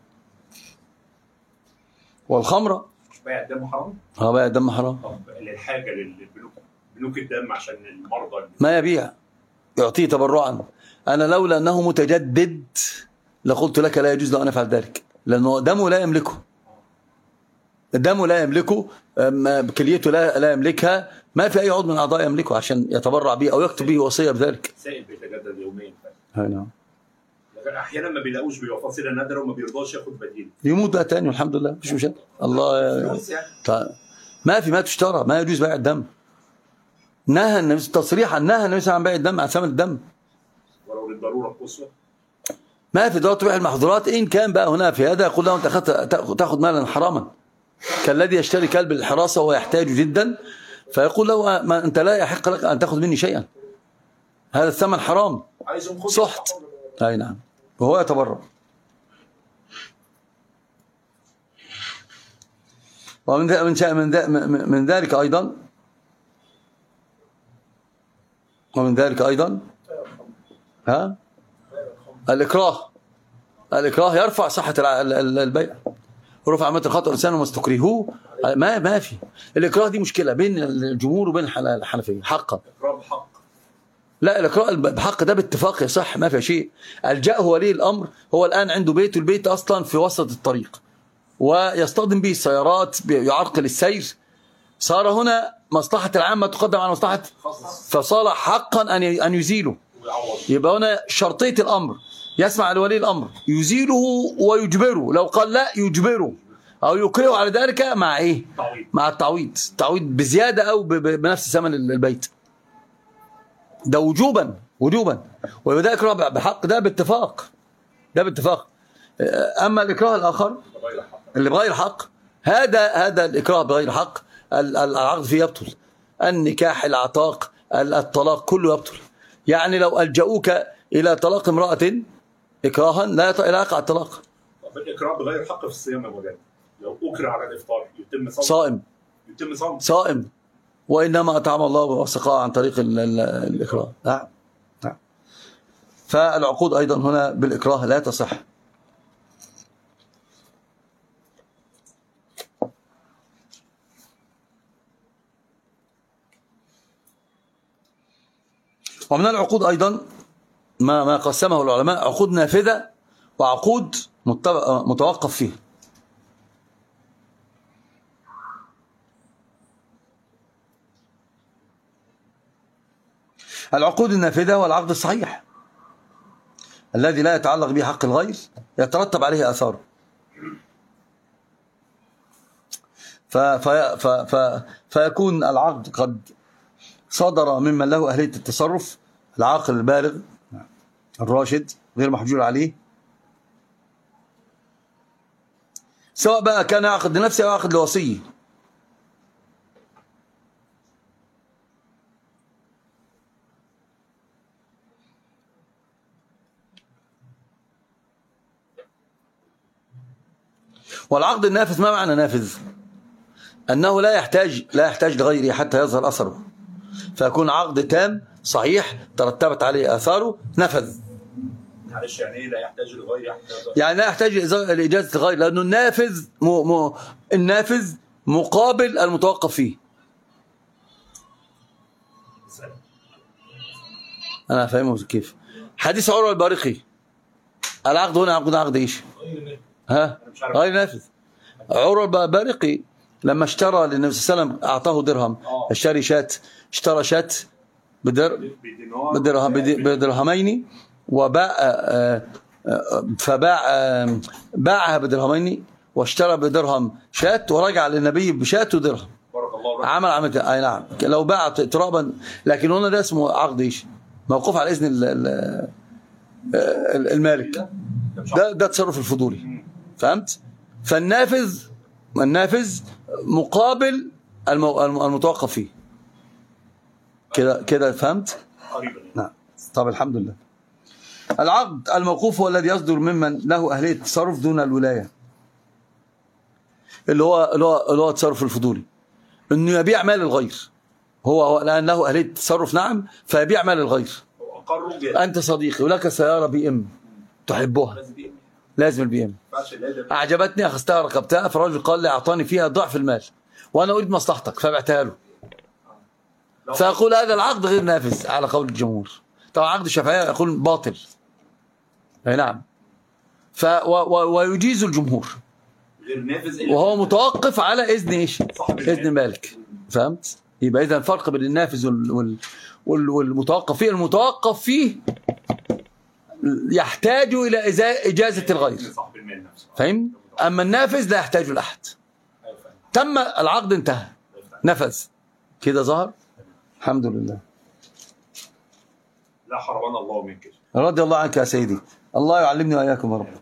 والخمرة. بيع الدم حرام؟ اه بيع الدم حرام. طب للحاجة للبنوك، بنوك الدم عشان المرضى ما يبيع، يعطيه تبرعا. أنا لولا أنه متجدد لقلت لك لا يجوز له أن يفعل ذلك، لأنه دمه لا يملكه، دمه لا يملكه، كليته لا لا يملكها، ما في أي عضو من أعضاء يملكه عشان يتبرع به أو يكتب به وصية بذلك. سائل بيتجدد يوميا. نعم. لكن أحيانا ما بيلاقوش، بيبقى فصيلة نادرة وما بيرضاش ياخد بديل. يموت بقى تاني والحمد لله مش مشكلة. الله يعني. ما في ما تشترى، ما يجوز بيع الدم. نهى النبي تصريحا، نهى النبي عن بيع الدم، عن ثمن الدم. ولو للضرورة القصوى. ما في ضرورة تبيع المحظورات. إن كان بقى هنا في هذا يقول له أنت تأخذ مالا حراما، كالذي يشتري كلب للحراسة وهو يحتاج جدا، فيقول له ما أنت لا يحق لك أن تأخذ مني شيئا، هذا الثمن حرام سحت. أي نعم. وهو يتبرع. ومن من من ذلك أيضا ومن ذلك أيضا ها الإكراه. الإكراه يرفع صحة البيع. رفع عمة الخطأ والنسيان وما استكرهوه. ما ما في. الإكراه دي مشكلة بين الجمهور وبين الحنفية. حقا إكراه بحق. لا، الإكراه بحق ده باتفاق يصح، ما في شيء. الجاء هو ولي الأمر، هو الآن عنده بيت، والبيت أصلا في وسط الطريق ويصطدم به السيارات، يعرقل السير، صار هنا مصلحة العامة تقدم على مصلحة، فصار حقا أن أن يزيله. يبقى هنا شرطية الأمر، يسمع لولي الأمر يزيله ويجبره، لو قال لا يجبره أو يكرهه على ذلك مع إيه؟ مع التعويض، تعويض بزيادة أو بنفس ثمن البيت، ده وجوبا وجوبا. ويبقى ده إكراه بحق، ده باتفاق، ده باتفاق. أما الإكراه الآخر اللي بغير حق، هذا هذا الإكراه بغير حق، العقد فيه يبطل، النكاح، العتاق، الطلاق كله يبطل. يعني لو ألجأوك إلى طلاق امرأة إكراها لا يقع الطلاق. طب الإكراه بغير حق في الصيام يا مولانا، لو أكره على الإفطار يتم صوم صائم، يتم صوم صائم، وإنما أطعم الله وسقاه عن طريق الإكراه. نعم نعم. فالعقود أيضا هنا بالإكراه لا تصح. ومن العقود أيضا ما ما قسمه العلماء عقود نافذة وعقود متوقف فيه. العقود النافذة والعقد الصحيح الذي لا يتعلق به حق الغير يترتب عليه آثاره. ف في ف ف فيكون العقد قد صدر ممن له أهلية التصرف، العاقل البالغ الراشد غير محجور عليه، سواء بقى كان عقد لنفسه أو عقد لوصيه. والعقد النافذ ما معنى نافذ؟ أنه لا يحتاج لا يحتاج لغيره حتى يظهر أثره، فيكون عقد تام صحيح ترتبت عليه آثاره نفذ. معلش يعني ايه لا يحتاج لغيره حتى يظهر؟ يعني لا يحتاج لإجازة الغير، لأنه النافذ م... م... النافذ مقابل المتوقف فيه. أنا فاهمه كيف. حديث عروة البارقي، العقد هنا عقد عقد إيش؟ ها؟ غير نافذ. عروة البارقي لما اشترى للنبي صلى الله عليه وسلم أعطاه درهم، اشتري شات، اشترى شات بدر بدرهم بدرهمين وباع فباع باعها بدرهمين واشترى بدرهم شات ورجع للنبي بشات ودرهم. عمل عمل اي نعم لو باع ترابا، لكن هنا ده اسمه عقد ايش؟ موقوف على اذن المالك. ده ده تصرف الفضولي، فهمت؟ فالنافذ النافذ مقابل المتوقف فيه. كده كده فهمت؟ نعم. طب الحمد لله. العقد الموقوف هو الذي يصدر ممن له أهلية التصرف دون الولاية، اللي هو اللي هو اللي هو التصرف الفضولي، انه يبيع مال الغير. هو هو الان له أهلية التصرف نعم، فيبيع مال الغير. انت صديقي ولك سيارة بي ام تحبها، لازم البي ام، اعجبتني اخذتها ركبتها، فالراجل قال لي اعطاني فيها ضعف المال وانا اريد مصلحتك فبعتها له، فاقول هذا العقد غير نافذ على قول الجمهور. طبعا عقد الشافعية يقول باطل، اي نعم، ف ويجيز الجمهور غير نافذ وهو متوقف على اذن ايش؟ اذن مالك. فهمت؟ يبقى اذا الفرق بين النافذ وال... وال... والمتوقف فيه، المتوقف فيه يحتاج الى اجازه الغير، فهم؟ اما النافذ لا يحتاج لاحد. تم العقد انتهى نفذ كده ظهر. الحمد لله. لا حرمنا الله منك. رضي الله عنك يا سيدي، الله يعلمني واياكم يا رب.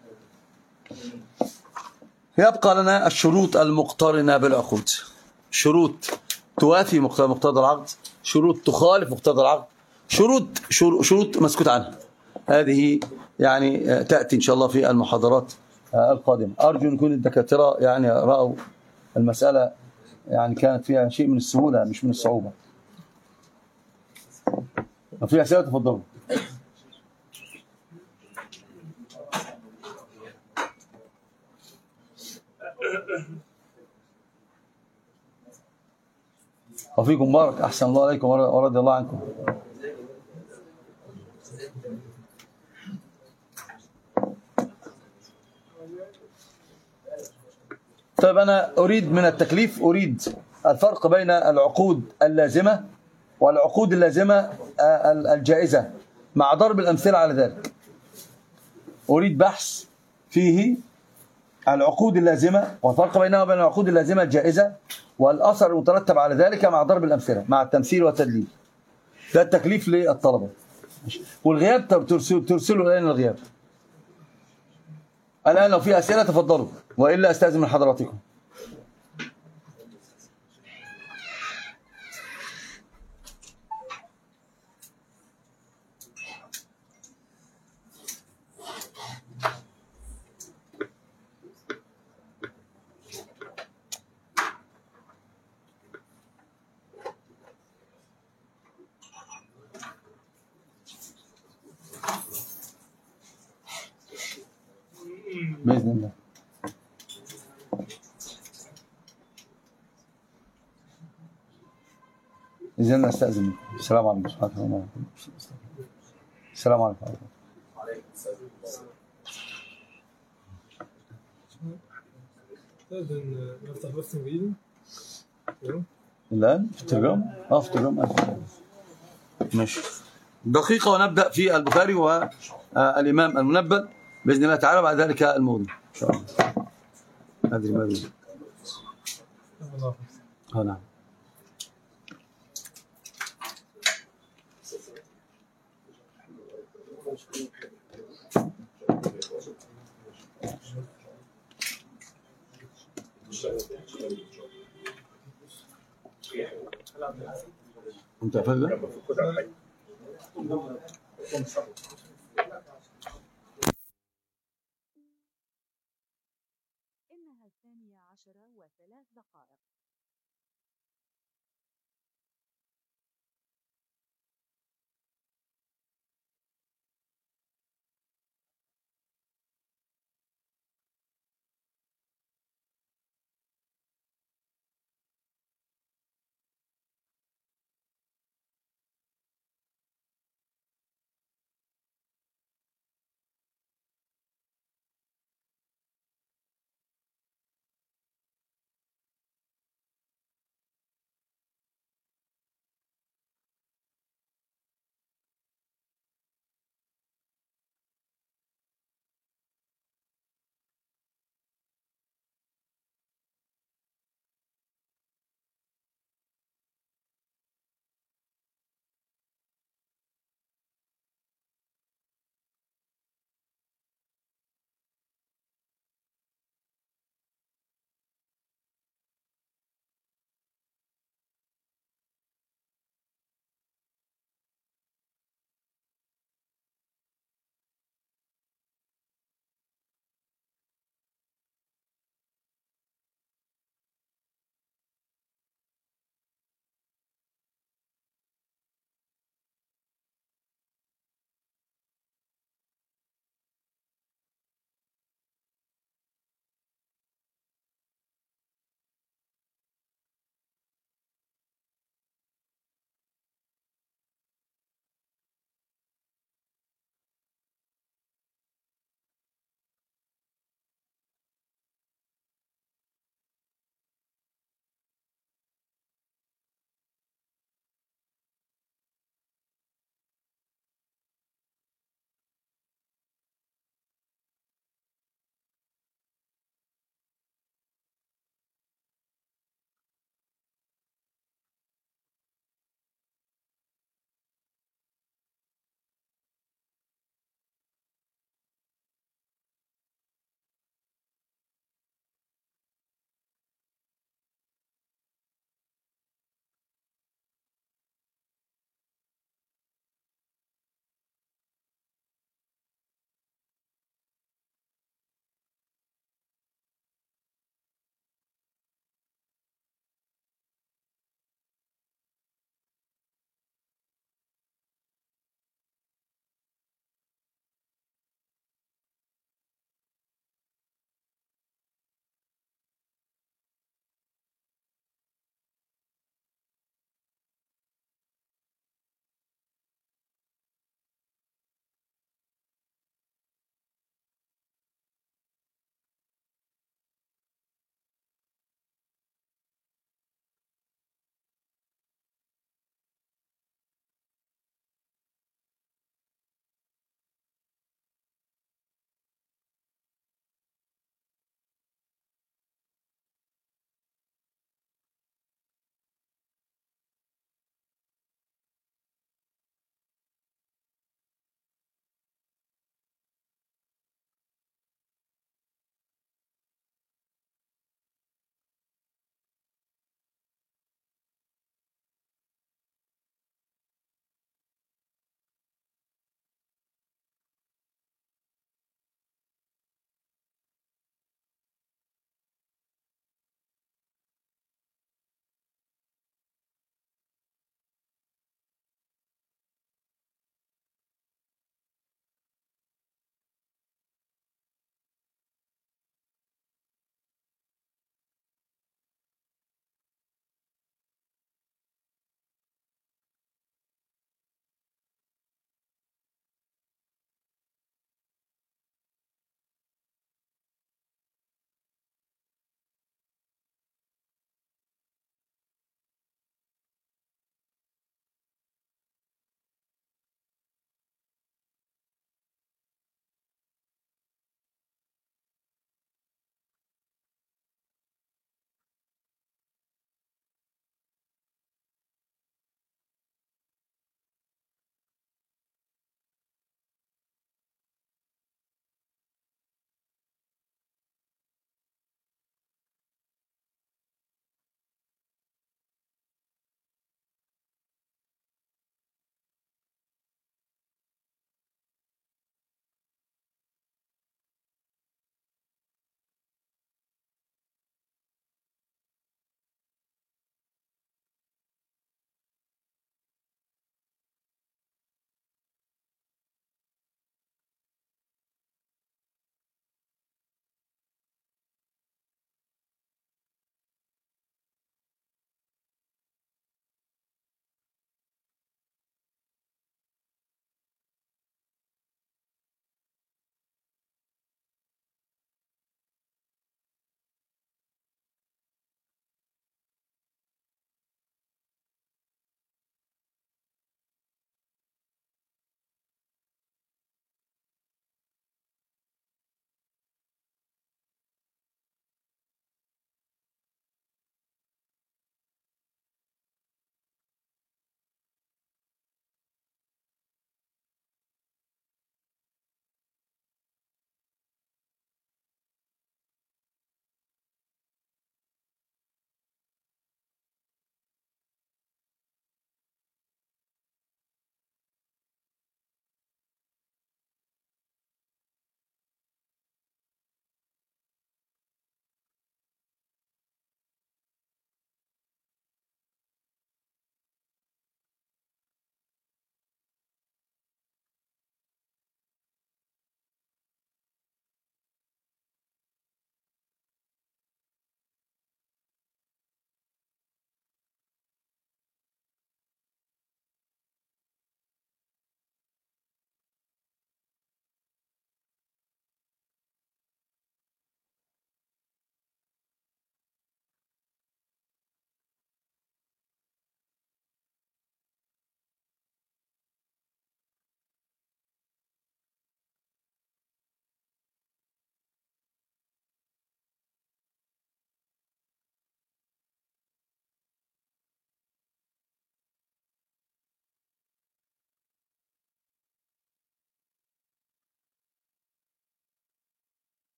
يبقى لنا الشروط المقترنه بالعقود، شروط توافي مقتضى العقد، شروط تخالف مقتضى العقد، شروط شروط مسكوت عنها. هذه يعني تأتي إن شاء الله في المحاضرات القادمة. أرجو أن يكون الدكاترة يعني رأوا المسألة يعني كانت فيها شيء من السهولة مش من الصعوبة. وفي أسئلة تفضلوا. وفيكم بارك، أحسن الله عليكم ورضي الله عنكم. طيب أنا أريد من التكليف، أريد الفرق بين العقود اللازمة والعقود اللازمة الجائزة مع ضرب الأمثلة على ذلك. أريد بحث فيه العقود اللازمة والفرق بينها وبين العقود اللازمة الجائزة والأثر المترتب على ذلك مع ضرب الأمثلة مع التمثيل والتدليل. ده التكليف للطلبة. والغياب ترسلوا ترسلوا إلينا الغياب. الآن لو في أسئلة تفضلوا، وإلا أستأذن من حضراتكم. بإذن الله. إذا نستأذن منكم. السلام عليكم ورحمة الله وبركاته. السلام عليكم ورحمة الله. استاذن نفتح بس نجيب الآن في التليجرام؟ اه في التليجرام. ماشي. دقيقة ونبدأ في البخاري والإمام المنبل بإذن الله تعالى، بعد ذلك المغني إن شاء الله. أدري ما بيه. اه نعم. انت فاهم؟ إنها الثانية عشرة وثلاث دقائق.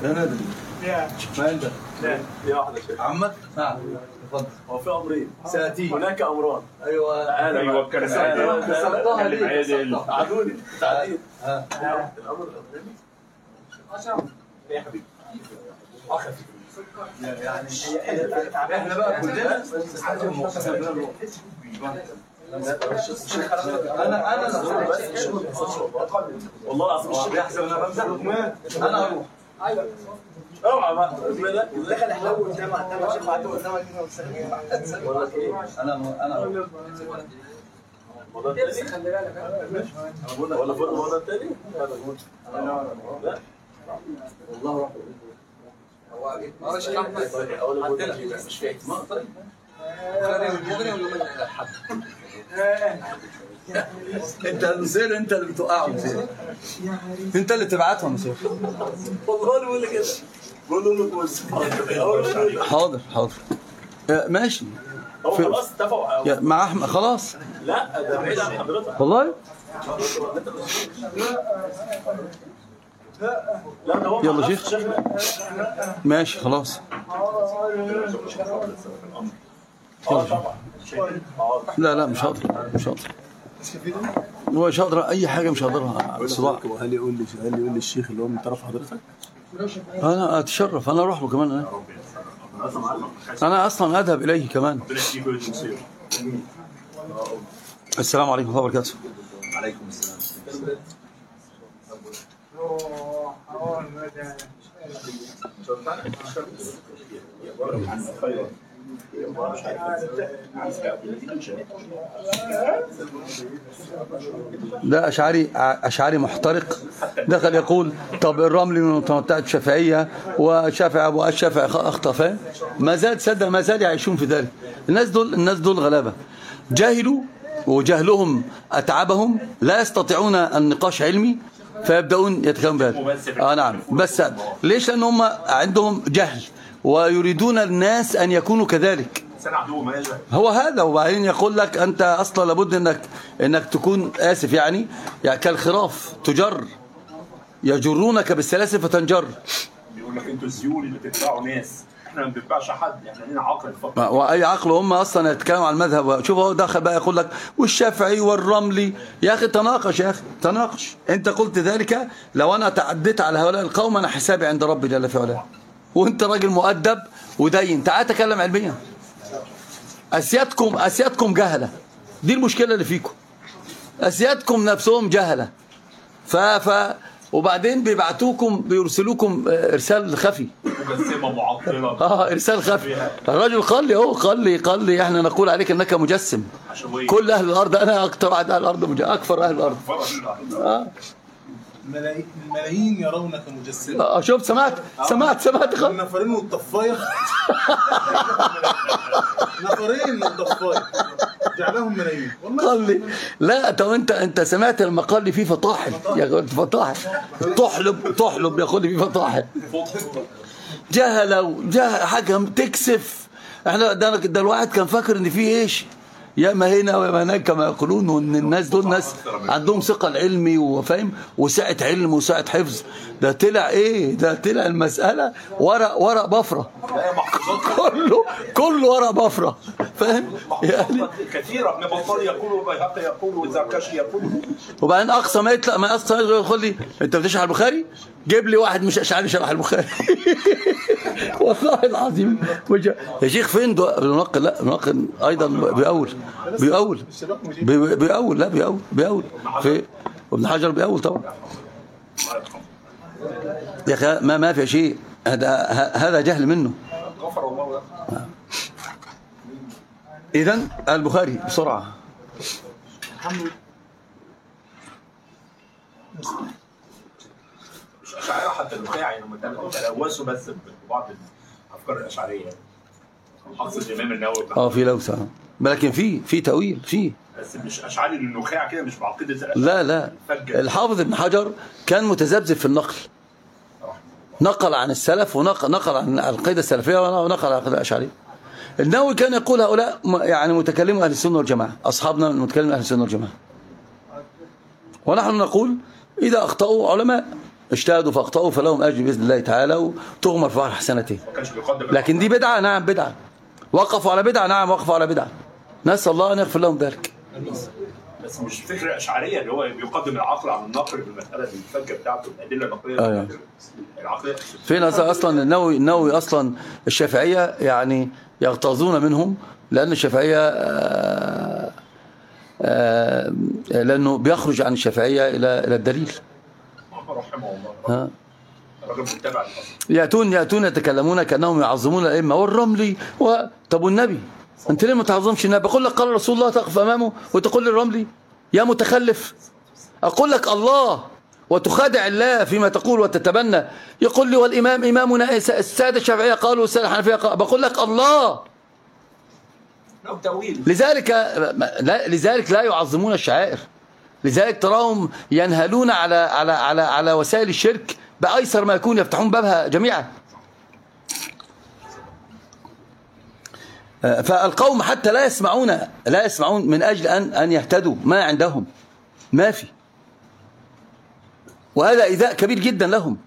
يا نادر لا ما انت لا يا واحدة شيخ. عمك؟ نعم تفضل. هو في امرين ساتي هناك امران. ايوه تعالى ايوه بقى. كان تعالى. كسرتها كلم ليه؟ عادل. كسرتها. عدوني تعديل. ها الامر الاولاني يا حبيبي يعني احنا بقى كلنا انا انا والله العظيم الشيخ يحسب انا بمزح انا اروح اوعى بقى ده دخل حلو قدام قدام شيخ وعدوا قدامك كده ولا ايه؟ انا انا اروح الموضوع الثاني خلي بالك ولا فوق الموضوع الثاني؟ لا والله اروح اه شيخ احمد طيب اول ما مش فاهم ما طيب مغني ولا من الحد انت المسير انت اللي بتوقعهم مسير انت اللي تبعتهم مسير والله انا بقول لك كده بقول له كويس حاضر حاضر اه، ماشي هو في- خلاص اتفقوا على- يا- مع احمد خلاص لا ده بعيد عن حضرتك. والله لا ده هو يلا مع شيخ. نفسه شيخنا. ماشي خلاص اه طبعا اه لا لا مش هقدر مش هقدر مش هقدر اي حاجه مش هقدرها الصداع هل يقول لي هل يقول لي الشيخ اللي هو من طرف حضرتك؟ انا اتشرف انا اروح له كمان انا انا اصلا اذهب اليه كمان. ربنا يديك ويديك خير. السلام عليكم ورحمه الله وبركاته. عليكم السلام. ده اشعري اشعري محترق دخل يقول طب الرمل من متمتعة الشافعيه وشافع ابو الشافعي اخطا فاهم ما زال صدق ما زال يعيشون في ذلك. الناس دول الناس دول غلابه جاهلوا وجهلهم اتعبهم لا يستطيعون النقاش علمي فيبداون يتكلمون بهذا. اه نعم بس ليش؟ لان هم عندهم جهل ويريدون الناس ان يكونوا كذلك. سنة عدو ما يجب. هو هذا. وبعدين يقول لك انت اصلا لابد انك انك تكون اسف يعني يعني كالخراف تجر يجرونك بالسلاسل فتنجر. بيقول لك انتوا الزيول اللي بتتبعوا ناس، احنا ما بنتبعش حد، احنا لينا عقل فقط. واي عقل هم اصلا يتكلموا عن المذهب. شوف هو دخل بقى يقول لك والشافعي والرملي. يا اخي تناقش يا اخي تناقش. انت قلت ذلك لو انا تعديت على هؤلاء القوم انا حسابي عند ربي جل في علاه. وانت راجل مؤدب ودين تعال تكلم علميا. اسيادكم اسيادكم جهله. دي المشكله اللي فيكم. اسيادكم نفسهم جهله. ف ف وبعدين بيبعتوكم بيرسلوكم ارسال خفي. مجسمه معطله. اه ارسال خفي. الراجل قال لي اهو قال لي قال لي احنا نقول عليك انك مجسم. عشوائي. كل اهل الارض انا اكثر واحد اهل الارض مج... اكثر اهل الارض. اه الملايين الملايين يرونك مجسما. آه، شفت سمعت سمعت سمعت خل... النفرين والطفايه نفرين والطفايه جعلهم ملايين والله. قال لي لا طب انت انت سمعت لما قال لي في فطاحل يا اخي فطاحل تحلب تحلب ياخد لي في فطاحل جهله وجهل حاجه تكسف. احنا ده ده الواحد كان فاكر ان في ايش يا ما هنا ويا ما هناك كما يقولون وان الناس دول ناس عندهم ثقل علمي وفاهم وسعه علم وسعه حفظ. ده طلع ايه؟ ده طلع المساله ورق ورق بفره كله كله ورق بفره فاهم يعني. كثيرة ابن بطال يقول والبيهقي يقول والزركشي يقول. وبعدين اقصى ما يطلع ما اقصى ما يقول لي انت بتشرح البخاري جيب لي واحد مش اشعري شرح البخاري. والله العظيم يا شيخ فين بننقل؟ لا بننقل ايضا بيقول بيقول بي- بيقول لا بيقول بيقول في ابن حجر بيقول طبعا يا اخي ما ما في شيء. هذا هذا جهل منه. غفر الله له. اذا البخاري بسرعه. مش اشاعره حتى النخاعي هم تلوثوا بس ببعض الافكار الاشعريه. اقصد الامام النووي. اه في لوسه لكن في في تاويل في بس مش اشعري للنخاع كده مش بعقيده الاشعري. لا لا الحافظ ابن حجر كان متذبذب في النقل. نقل عن السلف ونقل نقل عن القيده السلفيه ونقل عن القيده الاشعريه. النووي كان يقول هؤلاء يعني متكلموا اهل السنه والجماعه اصحابنا المتكلمين اهل السنه والجماعه. ونحن نقول اذا اخطاوا علماء اجتهدوا فاخطأوا فلهم اجر باذن الله تعالى وتغمر في بحر حسناتهم. ما كانش بيقدم لكن دي بدعه، نعم بدعه. وقفوا على بدعه، نعم وقفوا على بدعه. نسال الله ان يغفر لهم ذلك. بس مش فكره اشعريه اللي هو بيقدم العقل على النقل بالمساله الفكه بتاعته الادله النقليه. أيوة. العقليه فين اصلا النووي النووي اصلا الشافعيه يعني يغتاظون منهم، لان الشافعيه آآ آآ لانه بيخرج عن الشافعيه الى الى الدليل. رحمه الله. ها راجل متبع. ياتون ياتون يتكلمون كانهم يعظمون الائمه والرملي و... طب والنبي انت ليه ما تعظمش النبي؟ بقول لك قال رسول الله تقف امامه وتقول لي الرملي يا متخلف. اقول لك الله وتخادع الله فيما تقول وتتبنى. يقول لي والامام امامنا الساده الشافعيه قالوا والساده الحنفيه قالوا. بقول لك الله. لذلك لا لذلك لا يعظمون الشعائر. لذلك تراهم ينهلون على على على على وسائل الشرك بايسر ما يكون، يفتحون بابها جميعا. فالقوم حتى لا يسمعون لا يسمعون من اجل ان ان يهتدوا، ما عندهم ما في، وهذا ايذاء كبير جدا لهم.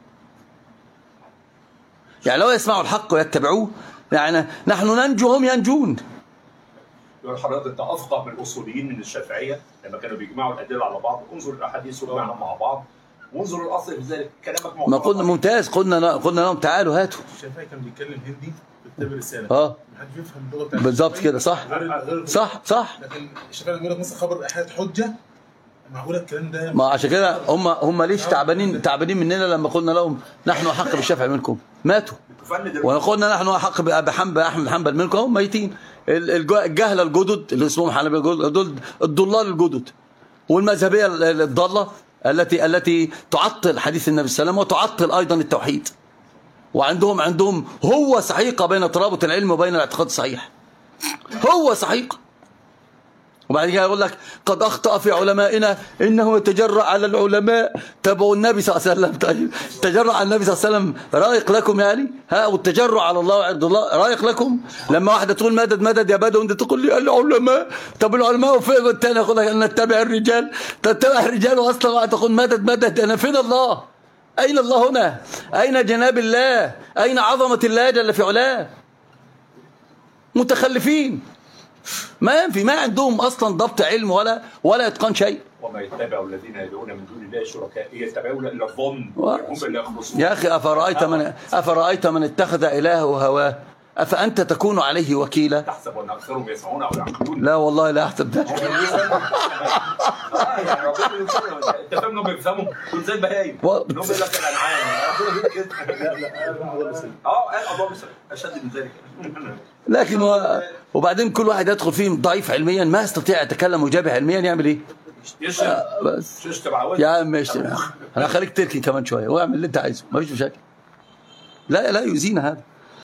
يعني لو يسمعوا الحق ويتبعوه يعني نحن ننجو هم ينجون. يقول حضرتك انت افقه من الاصوليين من الشافعيه لما كانوا بيجمعوا الادله على بعض، انظر الاحاديث وجمعهم مع بعض وانظر الاصل في ذلك. كلامك ما قلنا ممتاز، قلنا قلنا لهم تعالوا هاتوا. الشافعي كان بيتكلم هندي في كتاب الرساله. اه محدش بيفهم اللغه بتاعته بالظبط كده، صح صح صح. لكن الشافعي بيقول لك مثلا خبر احاد حجه، معقوله الكلام ده؟ ما عشان كده هم هم ليش تعبانين تعبانين مننا لما قلنا لهم نحن احق بالشافعي منكم؟ ماتوا. وقلنا نحن احق بحنبل احمد حنبل منكم، هم ميتين. الجهله الجدد اللي اسمهم حنبل دول الضلال الجدد، والمذهبيه الضاله التي التي تعطل حديث النبي صلى الله عليه وسلم وتعطل ايضا التوحيد. وعندهم عندهم هو سحيقه بين ترابط العلم وبين الاعتقاد الصحيح. هو سحيقه. وبعد كده يقول لك قد اخطا في علمائنا انه يتجرأ على العلماء. تبعوا النبي صلى الله عليه وسلم. طيب تجرأ على النبي صلى الله عليه وسلم رايق لكم يعني؟ ها والتجرؤ على الله وعرض الله رايق لكم؟ لما واحده تقول مدد مدد يا بدو انت تقول لي العلماء. طب العلماء وفين الثاني يقول لك ان نتبع الرجال. تتبع الرجال واصلا تقول مدد مدد. انا فين الله؟ اين الله هنا؟ اين جناب الله؟ اين عظمه الله جل في علاه؟ متخلفين. ما ينفي، ما عندهم اصلا ضبط علم ولا ولا اتقان شيء. وما يتبع الذين يدعون من دون الله شركاء يتبعون الا الظن هم اللي يخلصون. يا اخي افرايت من افرايت من اتخذ الهه هواه افانت تكون عليه وكيلا. تحسب ان اكثرهم يسمعون او يعقلون. لا والله لا احسب ده. انت فاهم انهم بيفهموا دول زي البهايم. انهم بيقول لك الانعام. اه الله اشد من ذلك. لكن و... وبعدين كل واحد يدخل فيهم ضعيف علميا ما يستطيع يتكلم ويجابه علميا، يعمل ايه؟ يشتم. آه بس يشتم عواد. يا عم اشتم. انا هخليك تركي كمان شويه واعمل اللي انت عايزه، مفيش مشاكل. لا لا يؤذينا هذا.